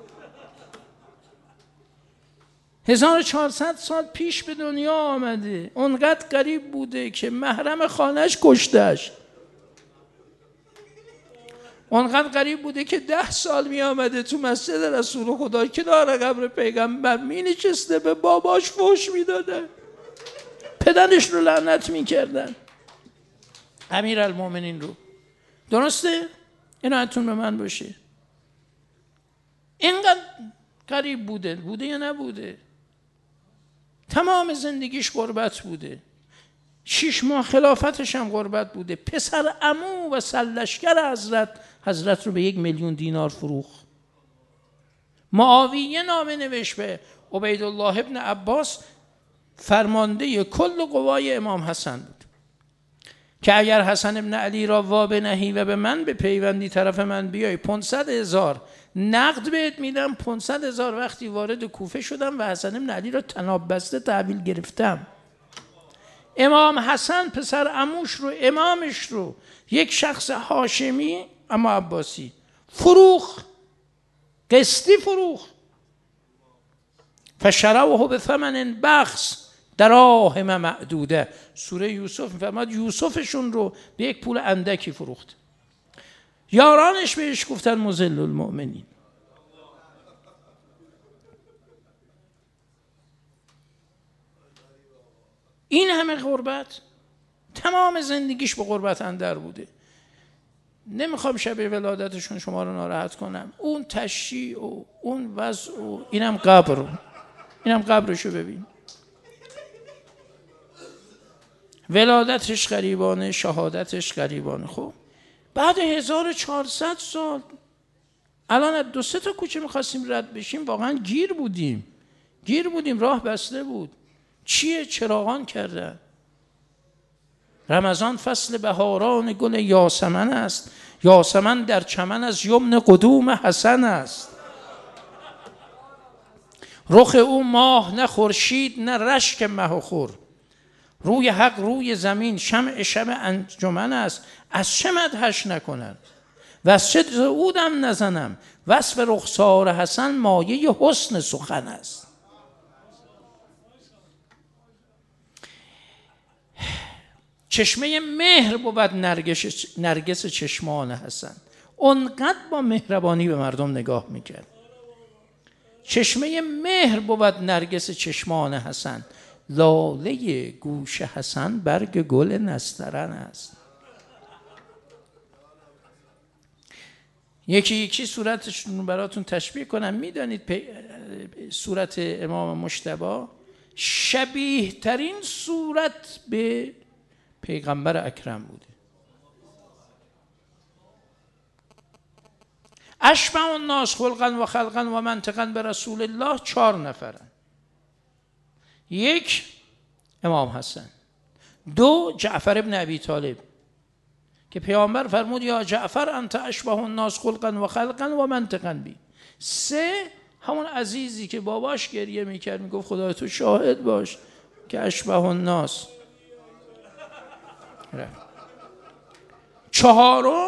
هزار و چهارصد سال پیش به دنیا آمده، اونقدر غریب بوده که محرم خانهش کشتش. اونقدر غریب بوده که ده سال می آمده تو مسجد رسول خدا که داره قبر پیغمبر می نشسته به باباش فحش می داده. پدرش رو لعنت میکردن، امیرالمومنین رو. درسته؟ اینو حتون به من باشه. اینقدر غریب بوده بوده یا نبوده؟ تمام زندگیش غربت بوده، شش ماه خلافتش هم غربت بوده. پسر عمو و سرلشکر حضرت حضرت رو به یک میلیون دینار فروخت. معاویه نامه نوشت به عبیدالله ابن عباس، فرمانده کل قوای امام حسن بود، که اگر حسن ابن علی را وا بنهی و به من به پیوندی طرف من بیای، پانصد هزار نقد بهت میدم. پانصد هزار وقتی وارد کوفه شدم و حسن ابن علی را طناب بسته تحویل گرفتم. امام حسن پسر عموش رو، امامش رو، یک شخص هاشمی اما عباسی فروخ، قسطی فروخ. فشروه به ثمن بخس دراهم معدوده. سوره یوسف میفرماد یوسفشون رو به یک پول اندکی فروخت. یارانش بهش گفتن مذل المؤمنین. این همه غربت، تمام زندگیش به غربت اندر بوده. نمیخوام شب ولادتشون شما رو ناراحت کنم. اون تشییع و اون وضع و اینم قبر، اینم قبرشو ببین. ولادتش غریبانه، شهادتش غریبانه. خب بعد هزار و چهارصد سال الان از دو سه تا کوچه میخواستیم رد بشیم، واقعا گیر بودیم، گیر بودیم، راه بسته بود. چیه؟ چراغان کردن. رمضان فصل بهاران گل یاسمن است، یاسمن در چمن از یمن قدوم حسن است. رخ او ماه نه خورشید نه رشک مه و خور، روی حق روی زمین شمع شمع انجمن است. از چه مدحش نکنن و از چه زعودم نزنم، وصف رخسار حسن مایه حسن سخن است. چشمه مهر بود نرگس, نرگس چشمان حسن، اونقدر با مهربانی به مردم نگاه میکرد. چشمه مهر بود نرگس چشمان حسن، لاله گوش حسن برگ گل نسترن است. یکی یکی صورتشون رو براتون تشبیه کنم. میدانید صورت امام مجتبی شبیه ترین صورت به پیغمبر اکرم بوده. اشبه الناس خلقا و خلقا و منطقا به رسول الله چهار نفرن. یک امام حسن، دو جعفر ابن ابی طالب که پیامبر فرمود یا جعفر انت اشبه الناس خلقا و خلقا و منطقا بی. سه همون عزیزی که باباش گریه میکرد میگفت خدای تو شاهد باش که اشبه الناس. چهارم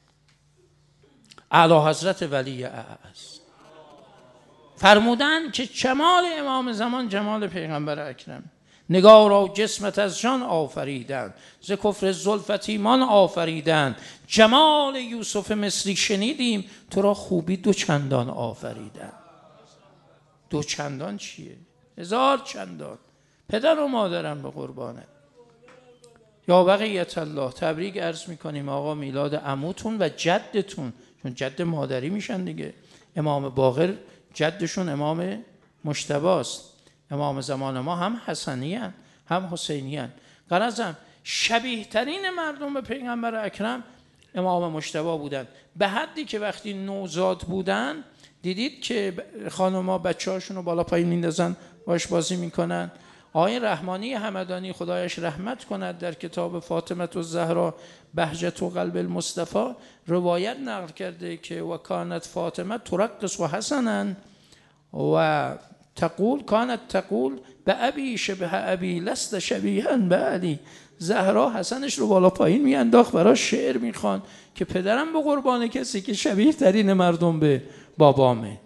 اعلی حضرت ولی اعز. فرمودن که جمال امام زمان جمال پیغمبر اکرم. نگارا جسمت از جان آفریدن، ز کفر زلفت ایمان آفریدن. جمال یوسف مصری شنیدیم، تو را خوبی دو چندان آفریدن. دو چندان چیه؟ هزار چندان. پدر و مادرم به قربانه. یا بقیت الله تبریک عرض میکنیم آقا میلاد عموتون و جدتون، چون جد مادری میشن دیگه. امام باقر جدشون امام مجتبی است. امام زمان ما هم حسنی هن، هم حسینی هن. غرضم شبیه ترین مردم به پیغمبر اکرم امام مجتبی بودن، به حدی که وقتی نوزاد بودن دیدید که خانم‌ها بچه هاشون رو بالا پایین میندازن باش بازی میکنن. آقای رحمانی همدانی خدایش رحمت کند در کتاب فاطمه الزهرا بهجت و قلب المصطفی روایت نقل کرده که و کانت فاطمه ترقص و حسنا و تقول کانت تقول به ابی شبه ابی لست شبیها به علی. زهرا حسنش رو بالا پایین میانداخت براش شعر میخوان که پدرم به قربان کسی که شبیه ترین مردم به بابامه.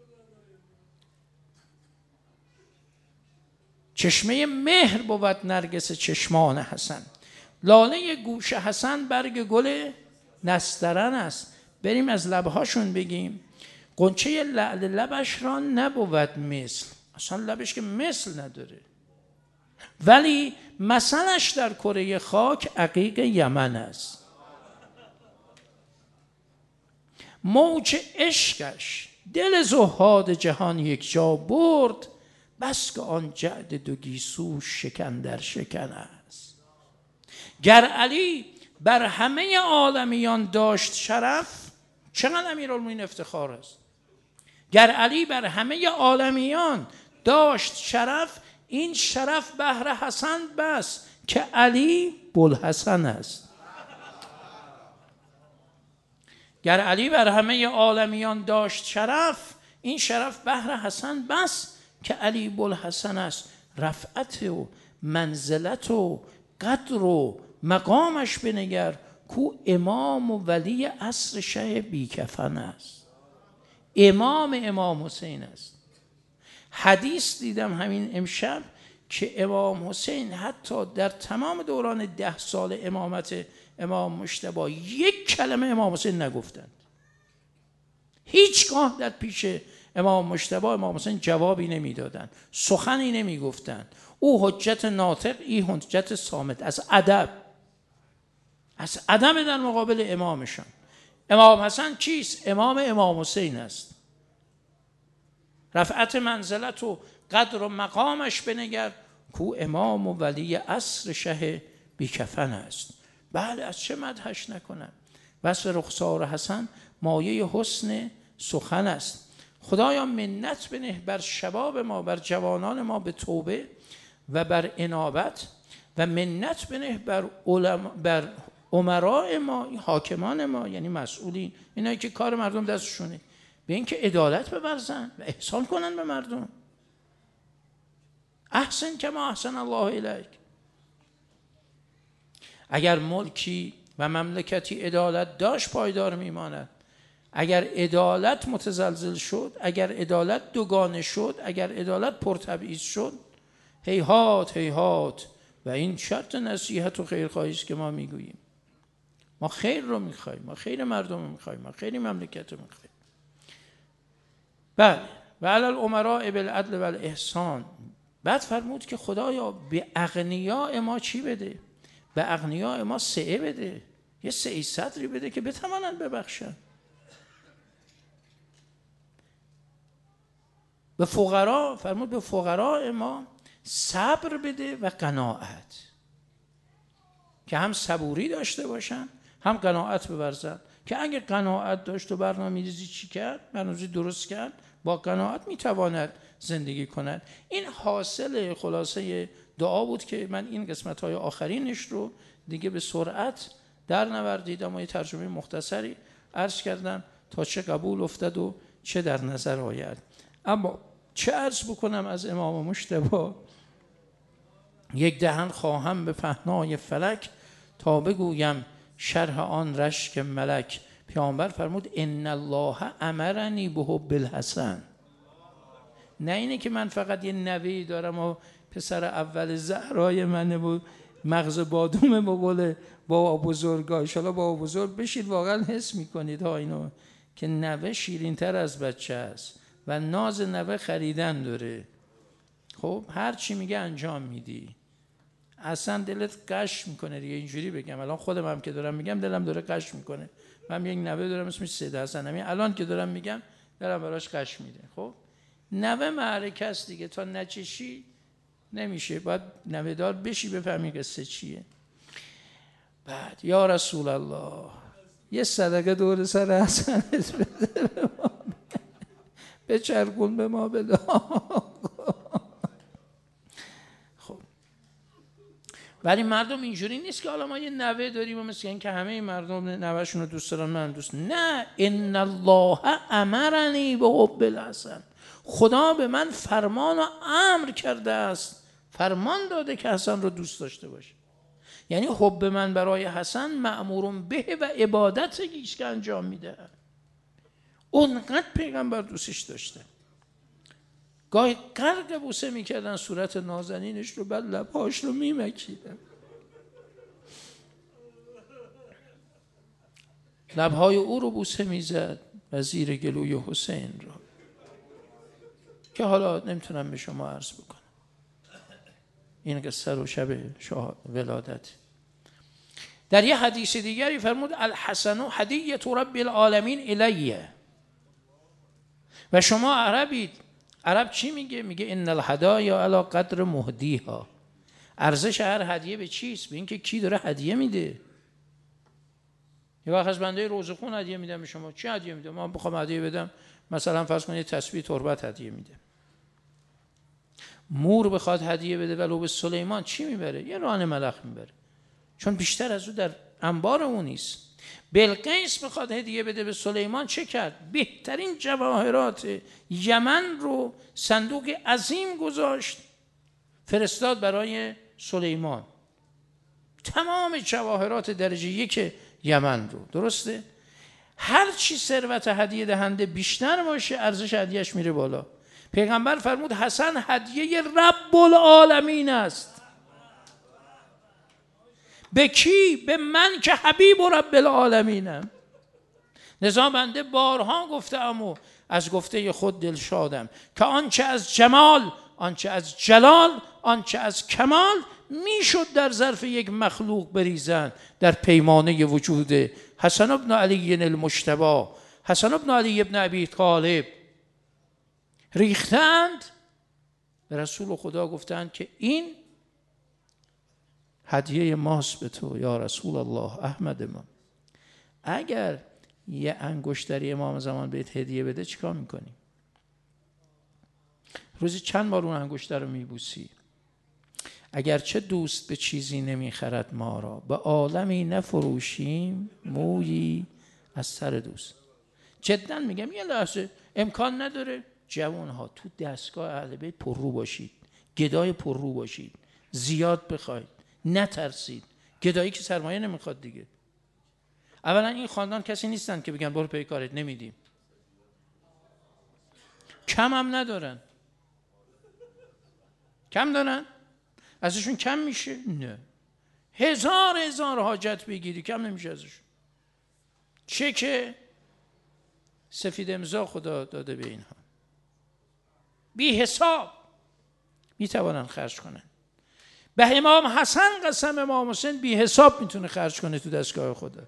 چشمه مهر بود نرگس چشمان حسن، لاله گوش حسن برگ گل نسترن است. بریم از لبهاشون بگیم. قنچه لعل لبش را نبود مثل، اصلا لبش که مثل نداره. ولی مثلش در کره خاک عقیق یمن است. موج عشقش دل زهاد جهان یک جا برد، بس که آن جعد دو گیسو شکن در شکن است. گر علی بر همه عالمیان داشت شرف، چقدر امیرالمومنین افتخار است. گر علی بر همه عالمیان داشت شرف، این شرف بهر حسن بس که علی بوالحسن است. گر علی بر همه عالمیان داشت شرف، این شرف بهر حسن بس که علی بوالحسن است. رفعت و منزلت و قدر و مقامش بنگر، کو امام و ولی عصر شه بیکفن است. امام امام حسین است. حدیث دیدم همین امشب که امام حسین حتی در تمام دوران ده سال امامت امام مجتبی یک کلمه امام حسین نگفتند. هیچگاه در پیش امام مجتبی امام حسین جوابی نمیدادند، سخنی نمیگفتند. او حجت ناطق، ای حجت صامت. از ادب، از ادب در مقابل امامشان. امام حسن چیست؟ امام امام حسین است. رفعت منزلت و قدر و مقامش بنگر، کو امام و ولی عصر شه بیکفن است. بله، از چه مدحش نکنم. وصف رخسار حسن مایه حسن سخن است. خدایا منت بنه بر شباب ما، بر جوانان ما به توبه و بر انابت، و منت بنه بر علما، بر امراء ما، حاکمان ما، یعنی مسئولین، اینایی که کار مردم دستشونه، به این که عدالت بورزن و احسان کنن به مردم. احسن کما احسن الله الیک. اگر ملکی و مملکتی عدالت داشت پایدار میماند. اگر عدالت متزلزل شد، اگر عدالت دوگانه شد، اگر عدالت پرتبعیض شد، هیهات هیهات. و این شرط نصیحت و خیرخواهی است که ما میگوییم. ما خیر رو میخوایم، ما خیر مردم رو میخوایم، ما خیر مملکت رو میخوایم. بله. و علی الامراء بالعدل و الاحسان. بعد فرمود که خدایا به اغنیاء ما چی بده؟ به اغنیاء ما سعه بده، یه سعی صدری بده که بتوانند ببخشن. به فقرا فرمود به فقراء ما صبر بده و قناعت، که هم صبوری داشته باشن هم قناعت بورزن. که اگه قناعت داشت و برنامه‌ریزی چی کرد، برنامه‌ریزی درست کرد، با قناعت میتواند زندگی کند. این حاصل خلاصه دعا بود که من این قسمت‌های آخرینش رو دیگه به سرعت در نوردیدم و یه ترجمه مختصری عرض کردم تا چه قبول افتد و چه در نظر آید. اما چه عرض بکنم از امام مجتبی؟ یک دهن خواهم به پهنای فلک، تا بگویم شرح آن رشک ملک. پیامبر فرمود ان الله امرنی بحب الحسن. نه اینه که من فقط یه نوه‌ای دارم و پسر اول زهرای منه و مغز بادوم بقول با بزرگا. انشالله با بزرگ بشید واقعا حس میکنید ها اینو، که نوه شیرین تر از بچه است و ناز نوه خریدن داره. خب هر چی میگه انجام میدی، اصلا دلت قش میکنه دیگه. اینجوری بگم الان خودم هم که دارم میگم دلم داره قش میکنه. من یک نوه دارم اسمش سید حسن، همین الان که دارم میگم دلم براش قش میده. خب نوه معرکه است دیگه، تا نچشی نمیشه، باید نوه دار بشی بفهمی قصه چیه. بعد یا رسول الله یه صدقه دور سر حسنت بده به ما، بچرخون به ما بده. خب ولی مردم اینجوری نیست که حالا ما یه نوه داریم و مثل این که همه مردم نوهشون رو دوست دارن من دوست. نه، ان الله امرنی بحب الحسن. خدا به من فرمان و امر کرده است، فرمان داده که حسن رو دوست داشته باشه. یعنی حب من برای حسن مأمورون به و عبادت گیش که انجام میده. اونقدر پیغمبر دوستش داشته. گاهی غرق بوسه میکردن صورت نازنینش رو، بعد لبهاش رو میمکیدن. لبهای او رو بوسه میزد و زیر گلوی حسین رو، که حالا نمیتونم به شما عرض بکنم. این قصه رو شب ولادت. در یه حدیث دیگری فرمود الحسن هدیه رب العالمین الیه. و شما عربید، عرب چی میگه؟ میگه ان الهدایا علی قدر مهدیها. ارزش هر هدیه به چیست؟ به اینکه کی داره هدیه میده. یه وقت از بنده روزخون هدیه میدم به شما، چی هدیه میدم؟ من بخوام هدیه بدم مثلا فرض کنید تسبیح تربت هدیه میده. مور بخواد هدیه بده ولو به سلیمان چی میبره؟ یه ران ملخ میبره، چون بیشتر از او در انبار اون نیست. بلقیس بخواد هدیه بده به سلیمان چه کرد؟ بهترین جواهرات یمن رو صندوق عظیم گذاشت، فرستاد برای سلیمان، تمام جواهرات درجه یک یمن رو. درسته؟ هر چی ثروت هدیه دهنده بیشتر باشه ارزش هدیهش میره بالا. پیغمبر فرمود حسن هدیه رب العالمین است. به کی؟ به من که حبیب و رب العالمینم. لذا بنده بارها گفتم و از گفته خود دلشادم که آنچه از جمال، آنچه از جلال، آنچه از کمال میشد در ظرف یک مخلوق بریزن در پیمانه وجود حسن ابن علی المجتبی، حسن ابن علی ابن ابی طالب ریختند، به رسول خدا گفتند که این هدیه ماست به تو یا رسول الله احمد ما. اگر یه انگشتری امام زمان بهت هدیه بده چیکار میکنی؟ روزی چند بار اون انگشتر رو میبوسی؟ اگرچه دوست به چیزی نمیخرد ما را، به عالمی نفروشیم مویی از سر دوست. جدا میگم یه لحظه امکان نداره جوانها تو دستگاه اهل بیت پررو باشید، گدای پررو باشید، زیاد بخواید، نترسید. گدایی که سرمایه نمیخواد دیگه. اولا این خاندان کسی نیستن که بگن برو پی کارت، نمیدیم. کم هم ندارن. کم دارن؟ ازشون کم میشه؟ نه. هزار هزار حاجت بگیری کم نمیشه ازشون. چه که سفید امضا خدا داده به اینها، بی حساب میتوانن خرج کنن. به امام حسن قسم امام حسین بی حساب میتونه خرج کنه تو دستگاه خدا.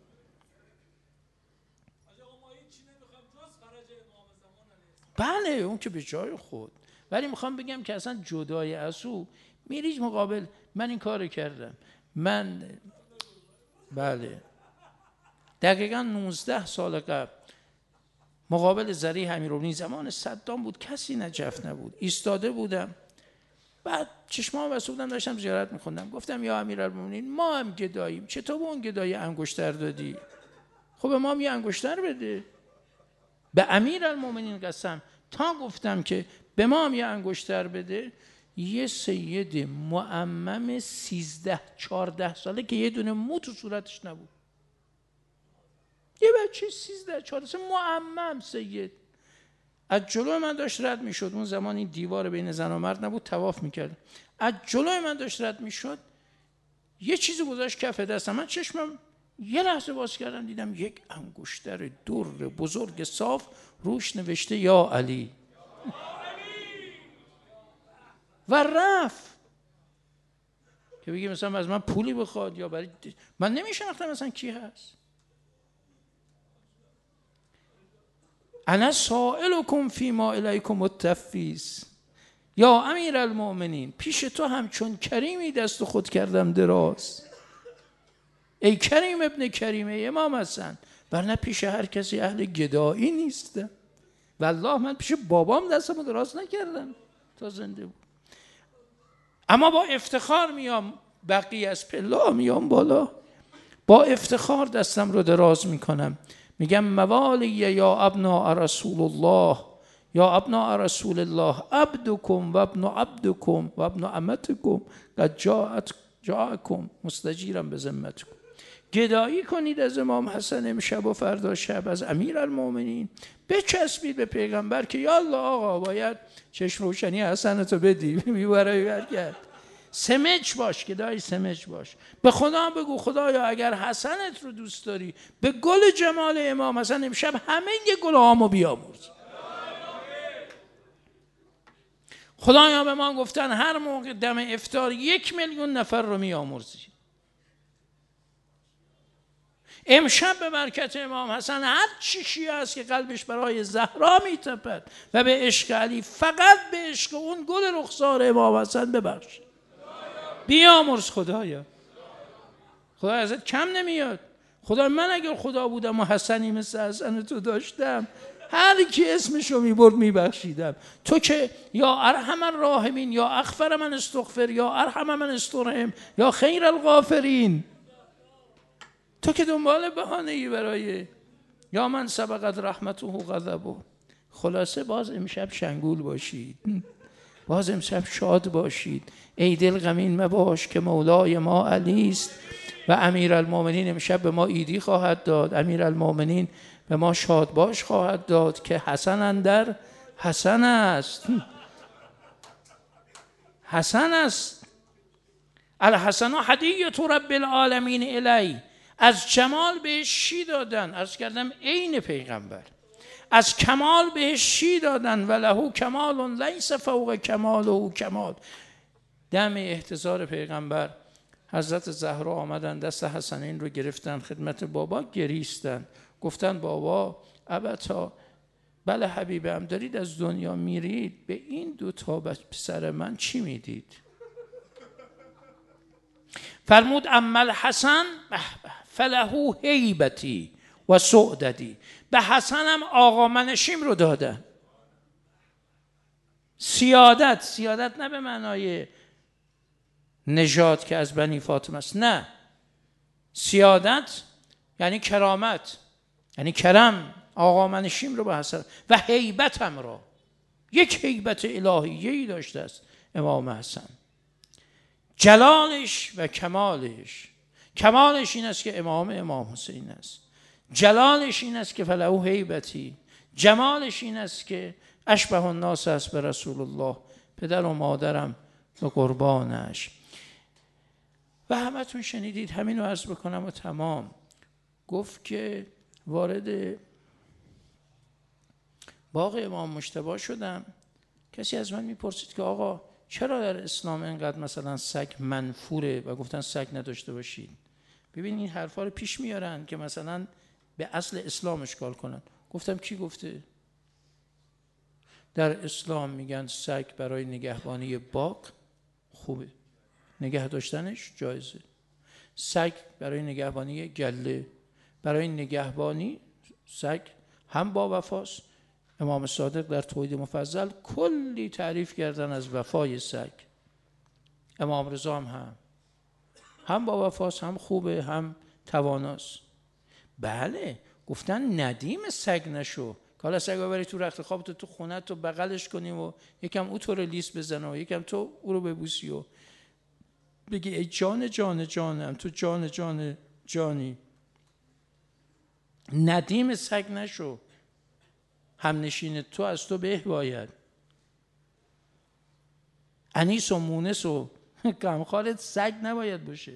بله اون که به جای خود، ولی میخوام بگم که اصلا جدای از او میریج مقابل من این کارو کردم. من بله دقیقا نوزده سال قبل مقابل ذریح امیرالمومنین، زمان صدام بود، کسی نجف نبود، ایستاده بودم، بعد چشمام بسته بودم داشتم زیارت میخوندم، گفتم یا امیرالمومنین ما هم گداییم، چطور به اون گدای انگشتر دادی؟ خب به ما هم یه انگشتر بده. به امیرالمومنین قسم تا گفتم که به ما هم یه انگشتر بده، یه سید معمم سیزده چارده ساله که یه دونه مو تو صورتش نبود، یه بچه سیزده چارده ساله معمم سید، از جلوی من داشت رد میشد. اون زمان این دیوار بین زن و مرد نبود، طواف میکرد، از جلوی من داشت رد میشد، یه چیزی گذاشت کف دستم، من چشمم یه لحظه باز کردم دیدم یک انگشتر در بزرگ صاف روش نوشته یا علی و رفت. که بگی مثلا از من پولی بخواد یا برای من نمیشناختم مثلا کی هست. انا سائلکم فیما الیکم التفویض یا امیرالمؤمنین، پیش تو همچون کریمی دست خود کردم دراز، ای کریم ابن کریم، ای امام حسن، ورنه پیش هر کسی اهل گدایی نیستم. والله من پیش بابام دستمو دراز نکردم تا زنده بود. اما با افتخار میام بقیه از پلا میام بالا، با افتخار دستم رو دراز میکنم، میگم موالی یا ابناء رسول الله، یا ابناء رسول الله، عبدکم و ابن عبدکم و ابن امتکم قد جاءت جاءکم مستجیرا بذمتکم. گدایی کنید از امام حسن امشب و فردا شب، از امیرالمؤمنین، بچسبید به پیغمبر که یا الله آقا باید چشم روشنی حسنتو بدی میبره برگرد. سمج باش، گدای سمج باش. به خدا بگو خدایا اگر حسنت رو دوست داری به گل جمال امام حسن امشب همه گل هامو بیامرز. خدایا به ما گفتن هر موقع دم افطار یک میلیون نفر رو میامرزی. امشب به برکت امام حسن هر چی شیعه است که قلبش برای زهرا میتپد و به عشق علی، فقط به عشق اون گل رخسار امام حسن ببخش، بیامرز خدایا. خدا ازت کم نمیاد. خدا من اگر خدا بودم و حسنی مثل حسن تو داشتم، هر کی اسمشو میبرد میبخشیدم. تو که یا ارحم الراحمین، یا اغفر من استغفر، یا ارحم من استرحم، یا خیر الغافرین، تو که دنبال بهانه ای برای یا من سبقت رحمته غضبه. خلاصه باز امشب شنگول باشید، باز امشب شاد باشید. ای دل غمین مباش که مولای ما علی است و امیرالمومنین امشب به ما عیدی خواهد داد. امیرالمومنین به ما شاد باش خواهد داد که حسن اندر حسن است، حسن است. الحسن هدیة رب العالمین الی. از جمال بهش شی دادن، عرض کردم عین پیغمبر. از کمال بهش شی دادن، ولهو کمال لیس فوق کماله کمال. دم احتضار پیغمبر حضرت زهرا آمدن، دست حسنین رو گرفتن، خدمت بابا گریستن، گفتن بابا ابتا، بله حبیبم، دارید از دنیا میرید، به این دو تا پسر من چی میدید؟ فرمود اما الحسن فله هیبتی و سعدتی. به حسنم آقا منشیم رو دادن. سیادت، سیادت نه به معنای نژاد که از بنی فاطمه است، نه، سیادت یعنی کرامت، یعنی کرم. آقا منشیم رو به حسن و هیبتم را، یک هیبت الهیه‌ای داشته است امام حسن. جلالش و کمالش، کمالش این است که امام امام حسین است، جلالش این است که فلهو هیبتی، جمالش این است که اشبه الناس است به رسول الله، پدر و مادرم به قربانش. و همتون شنیدید، همین رو عرض بکنم و تمام. گفت که وارد باغ امام مجتبی شدم، کسی از من میپرسید که آقا چرا در اسلام اینقدر مثلا سگ منفوره و گفتن سگ نداشته باشید؟ ببین این حرفا رو پیش میارن که مثلا به اصل اسلام اشکال کنن. گفتم کی گفته؟ در اسلام میگن سگ برای نگهبانی باغ خوبه، نگه داشتنش جایزه. سگ برای نگهبانی گله، برای نگهبانی سگ هم با وفاست. امام صادق در توحید مفضل کلی تعریف کردن از وفای سگ. امام رضا هم هم هم با وفاست، هم خوبه، هم تواناست. بله گفتن ندیم سگ نشو، که حالا سگ رو بری تو رخت خوابت تو خونت تو بغلش کنیم و یکم او تو رو لیس بزنه و یکم تو او رو ببوسی و بگی ای جان جان جانم، تو جان جان جانی. ندیم سگ نشو، هم نشین تو از تو به باید. انیس و مونس و غمخوارت سگ نباید باشه.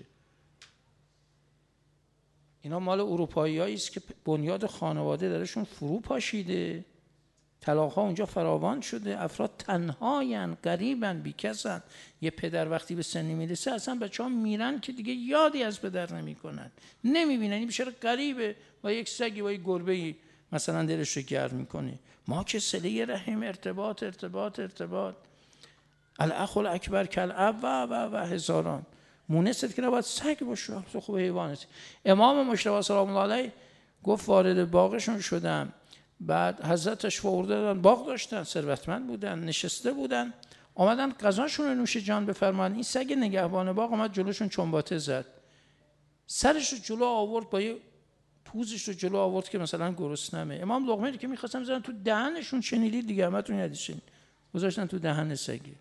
اینا مال اروپایی هایی است که بنیاد خانواده درشون فرو پاشیده، طلاق ها اونجا فراوان شده، افراد تنهاین، غریبن، بیکسن. یه پدر وقتی به سنی میرسه اصلا بچه ها میرن که دیگه یادی از پدر نمی کنن، نمی بینن. این بشاره غریبه با یک سگی با یک گربه‌ای مثلا دلش رو گرم میکنه. ما که صله رحم، ارتباط ارتباط ارتباط الاخ الاکبر کالاب و و و هزاران. مونست که نباید سگ باشه، تو خوب حیوانت. امام مجتبی سلام الله علیه گفت وارد باغشون شدم، بعد حضرتش فورده دادن، باغ داشتن، ثروتمند بودن، نشسته بودن، آمدن غذاشون رو نوش جان بفرمان. این سگ نگهبان باغ آمد جلوشون چنباته زد، سرش رو جلو آورد، با یه پوزش رو جلو آورد که مثلا گرسنمه. امام لقمه که می‌خواستم بزنن تو دهنشون، شنیدید دیگه، همتون یادشین، گذاشتن تو دهن سگی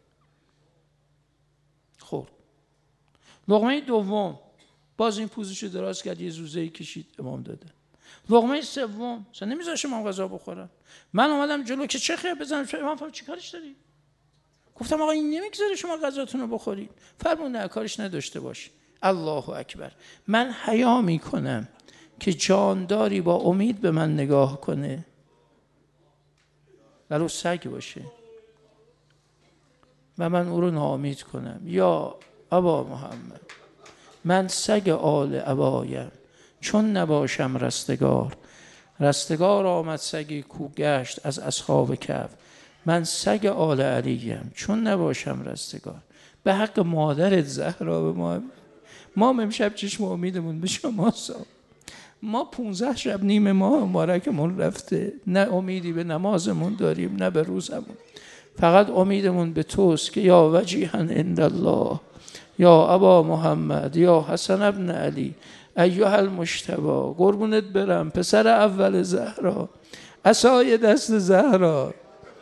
خورد. لقمه دوم باز این پوزش رو دراز کرد، یه زوزه‌ای کشید، امام داده. لقمه سوم اصلا نمیذاشم امام غذا بخورن. من اومدم جلو که چه خیر بزنم، امام فرمود چیکارش داری؟ گفتم آقا این نمیگذاره شما غذاتون رو بخورید. فرمود نه کارش نداشته باش. الله اکبر. من حیا میکنم که جانداری با امید به من نگاه کنه ولو سگ باشه. و من او رو ناامید کنم. یا ابا محمد، من سگ آل ابایم چون نباشم رستگار. رستگار آمد سگی کو گشت از اصحاب کهف. من سگ آل علیم چون نباشم رستگار. به حق مادرت زهرا به ما ما امشب چشم امیدمون به شما صاحب. ما پونزده شب نیم ماه مبارکمون رفته، نه امیدی به نمازمون داریم نه به روزمون، فقط امیدمون به توست که یا وجیها عند الله، یا ابا محمد، یا حسن ابن علی، ایها المجتبی، قربونت برم پسر اول زهرا، عصای دست زهرا،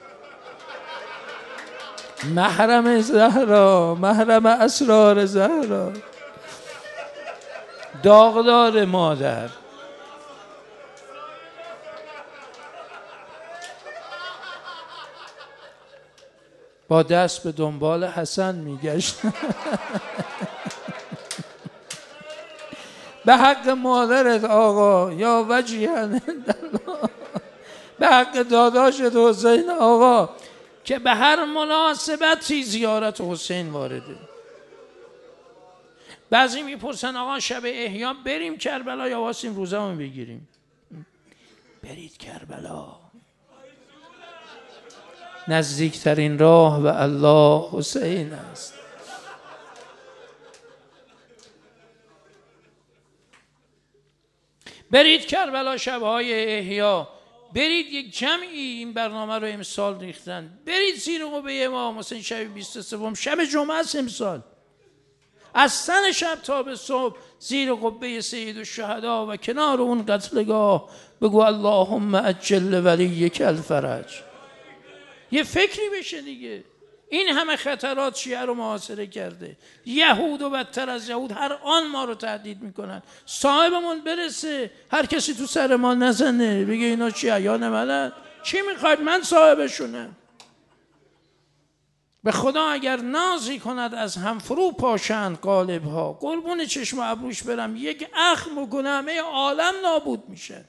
محرم زهرا، محرم اسرار زهرا، داغدار مادر. با دست به دنبال حسن میگشت. به حق مادرت آقا، یا وجیها، به حق داداشت حسین آقا که به هر مناسبتی زیارت حسین وارده. بعضی میپرسن آقا شب احیا بریم کربلا یا واسیم روزمون بگیریم؟ برید کربلا، نزدیکترین راه و الله حسین است. برید کربلا شبهای احیا، برید. یک جمعی این برنامه رو امسال ریختن، برید زیر قبه امام حسین شب بیست و سوم، شب جمعه است امسال، از سن شب تا به صبح زیر قبه سید الشهدا و کنار اون قتلگاه بگو اللهم عجل ولیک الفرج. یه فکری بشه دیگه. این همه خطرات شیعه رو محاصره کرده، یهود و بدتر از یهود هر آن ما رو تهدید میکنن. صاحبمون برسه هر کسی تو سر ما نزنه بگه اینا شیعیان منن، چی میخواید؟ من صاحبشونم. به خدا اگر نازی کند از هم فرو پاشند قالب ها، قربون چشم و ابروش برم یک اخم بکنه همه عالم نابود میشه.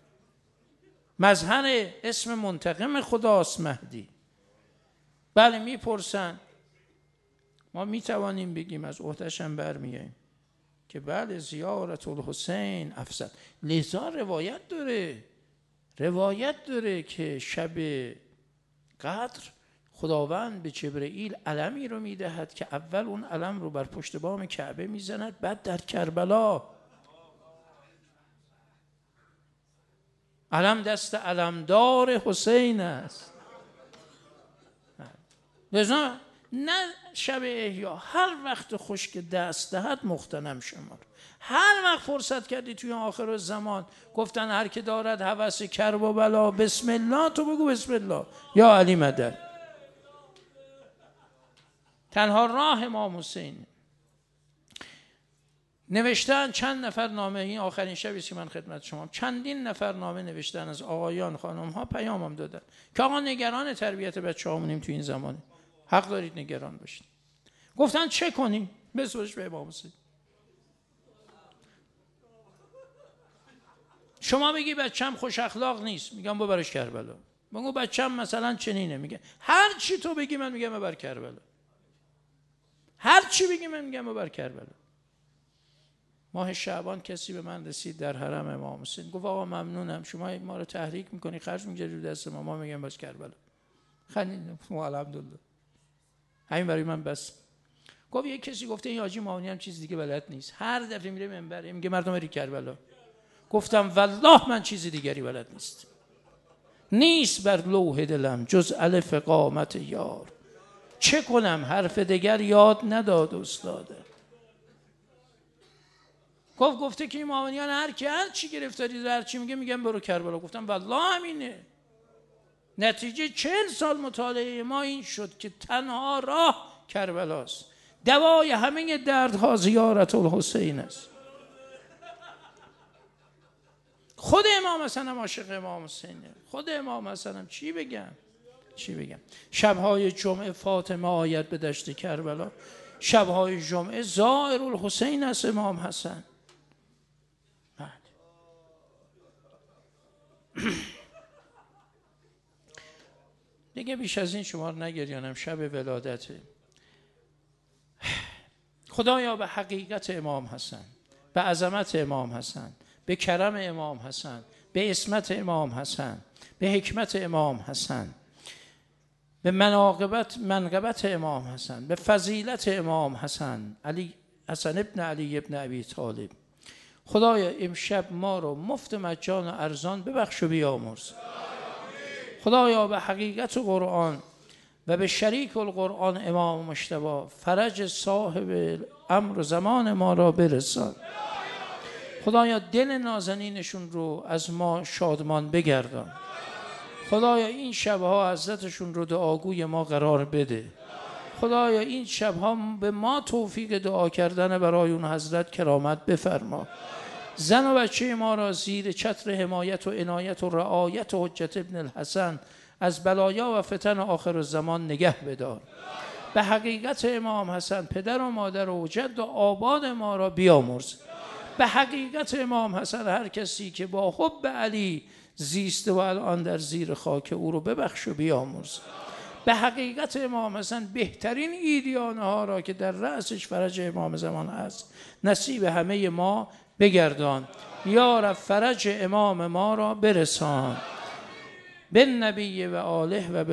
مظهر اسم منتقم خداست مهدی. بله میپرسن، ما میتوانیم بگیم از عهده‌ش هم برمیاییم که بله زیارت الحسین افضل. لذا روایت داره روایت داره که شب قدر خداوند به جبرئیل علمی رو میدهد که اول اون علم رو بر پشت بام کعبه میزند، بعد در کربلا. علم دست علمدار حسین است. لذا نه شب احیا، هر وقت خوش که دست دهد مغتنم شمار. هر وقت فرصت کردی توی آخر الزمان گفتن هر که دارد هوس کرب و بلا بسم الله، تو بگو بسم الله یا علی مدد. تنها راه امام حسین. نوشتن چند نفر نامه، این آخرین شبی که من خدمت شما، چندین نفر نامه نوشتن از آقایان خانم ها، پیامم دادن که آقا نگران تربیت بچه هامونیم تو این زمانه، حق دارید نگران باشید. گفتن چه کنیم؟ بسوش به امام حسین. شما بگی بچم خوش اخلاق نیست، میگم ببرش کربلا. بگو بچم مثلا چنینه، میگه هر چی تو بگی من میگم ببر کربلا. هر چی بگی من میگم ببر کربلا. ماه شعبان کسی به من رسید در حرم امام حسین، گفت آقا ممنونم شما ما رو تحریک میکنی، خرج میگیری رو دست ما، ما میگم باش کربلا. خندیدم الحمدلله، همین برای من بس. گفت یک کسی گفته این حاجی ماونی هم چیز دیگه بلد نیست، هر دفعه میره منبر میگه مردم بری کربلا. گفتم والله من چیز دیگری بلد نیست، نیست بر لوح دلم جز الف قامت یار. چه کنم حرف دیگر یاد نداد استاده. گفت گفته که امامیان هر کی هر چی گرفتاری هر چی میگه میگم برو کربلا. گفتم والله همینه. نتیجه چهل سال مطالعه ما این شد که تنها راه کربلاست. دوای همه دردها زیارت الحسین است. خود امام حسن هم عاشق امام حسینه. خود امام حسن هم چی بگم چی بگم شبهای جمعه فاطمه آید به دشت کربلا، شبهای جمعه زائر الحسین است امام حسن. دیگه بیش از این شما رو نگریانم، شب ولادته. خدایا به حقیقت امام حسن، به عظمت امام حسن، به کرم امام حسن، به عصمت امام حسن، به حکمت امام حسن، به مناقبت منقبت امام حسن، به فضیلت امام حسن علی حسن ابن علی ابن ابی طالب، خدایا امشب ما رو مفت مجان و ارزان ببخش و بیامرز. خدایا به حقیقت قرآن و به شریک القرآن امام مجتبی فرج صاحب امر و زمان ما را برسان. خدایا دل نازنینشون رو از ما شادمان بگردان. خدایا این شبها حضرتشون رو دعاگوی ما قرار بده. خدایا این شبها به ما توفیق دعا کردن برای اون حضرت کرامت بفرما. زن و بچه ما را زیر چتر حمایت و عنایت و رعایت و حجت ابن الحسن از بلایا و فتن آخر الزمان نگه بدار. به حقیقت امام حسن پدر و مادر و جد و آباد ما را بیامرز. به حقیقت امام حسن هر کسی که با حب علی زیسته و الان در زیر خاک او رو ببخش و بیامرز. به حقیقت امام حسن بهترین ایدیانه ها را که در رأسش فرج امام زمان است نصیب همه ما بگردان. یا رب فرج امام ما را برسان. بن نبی و آله و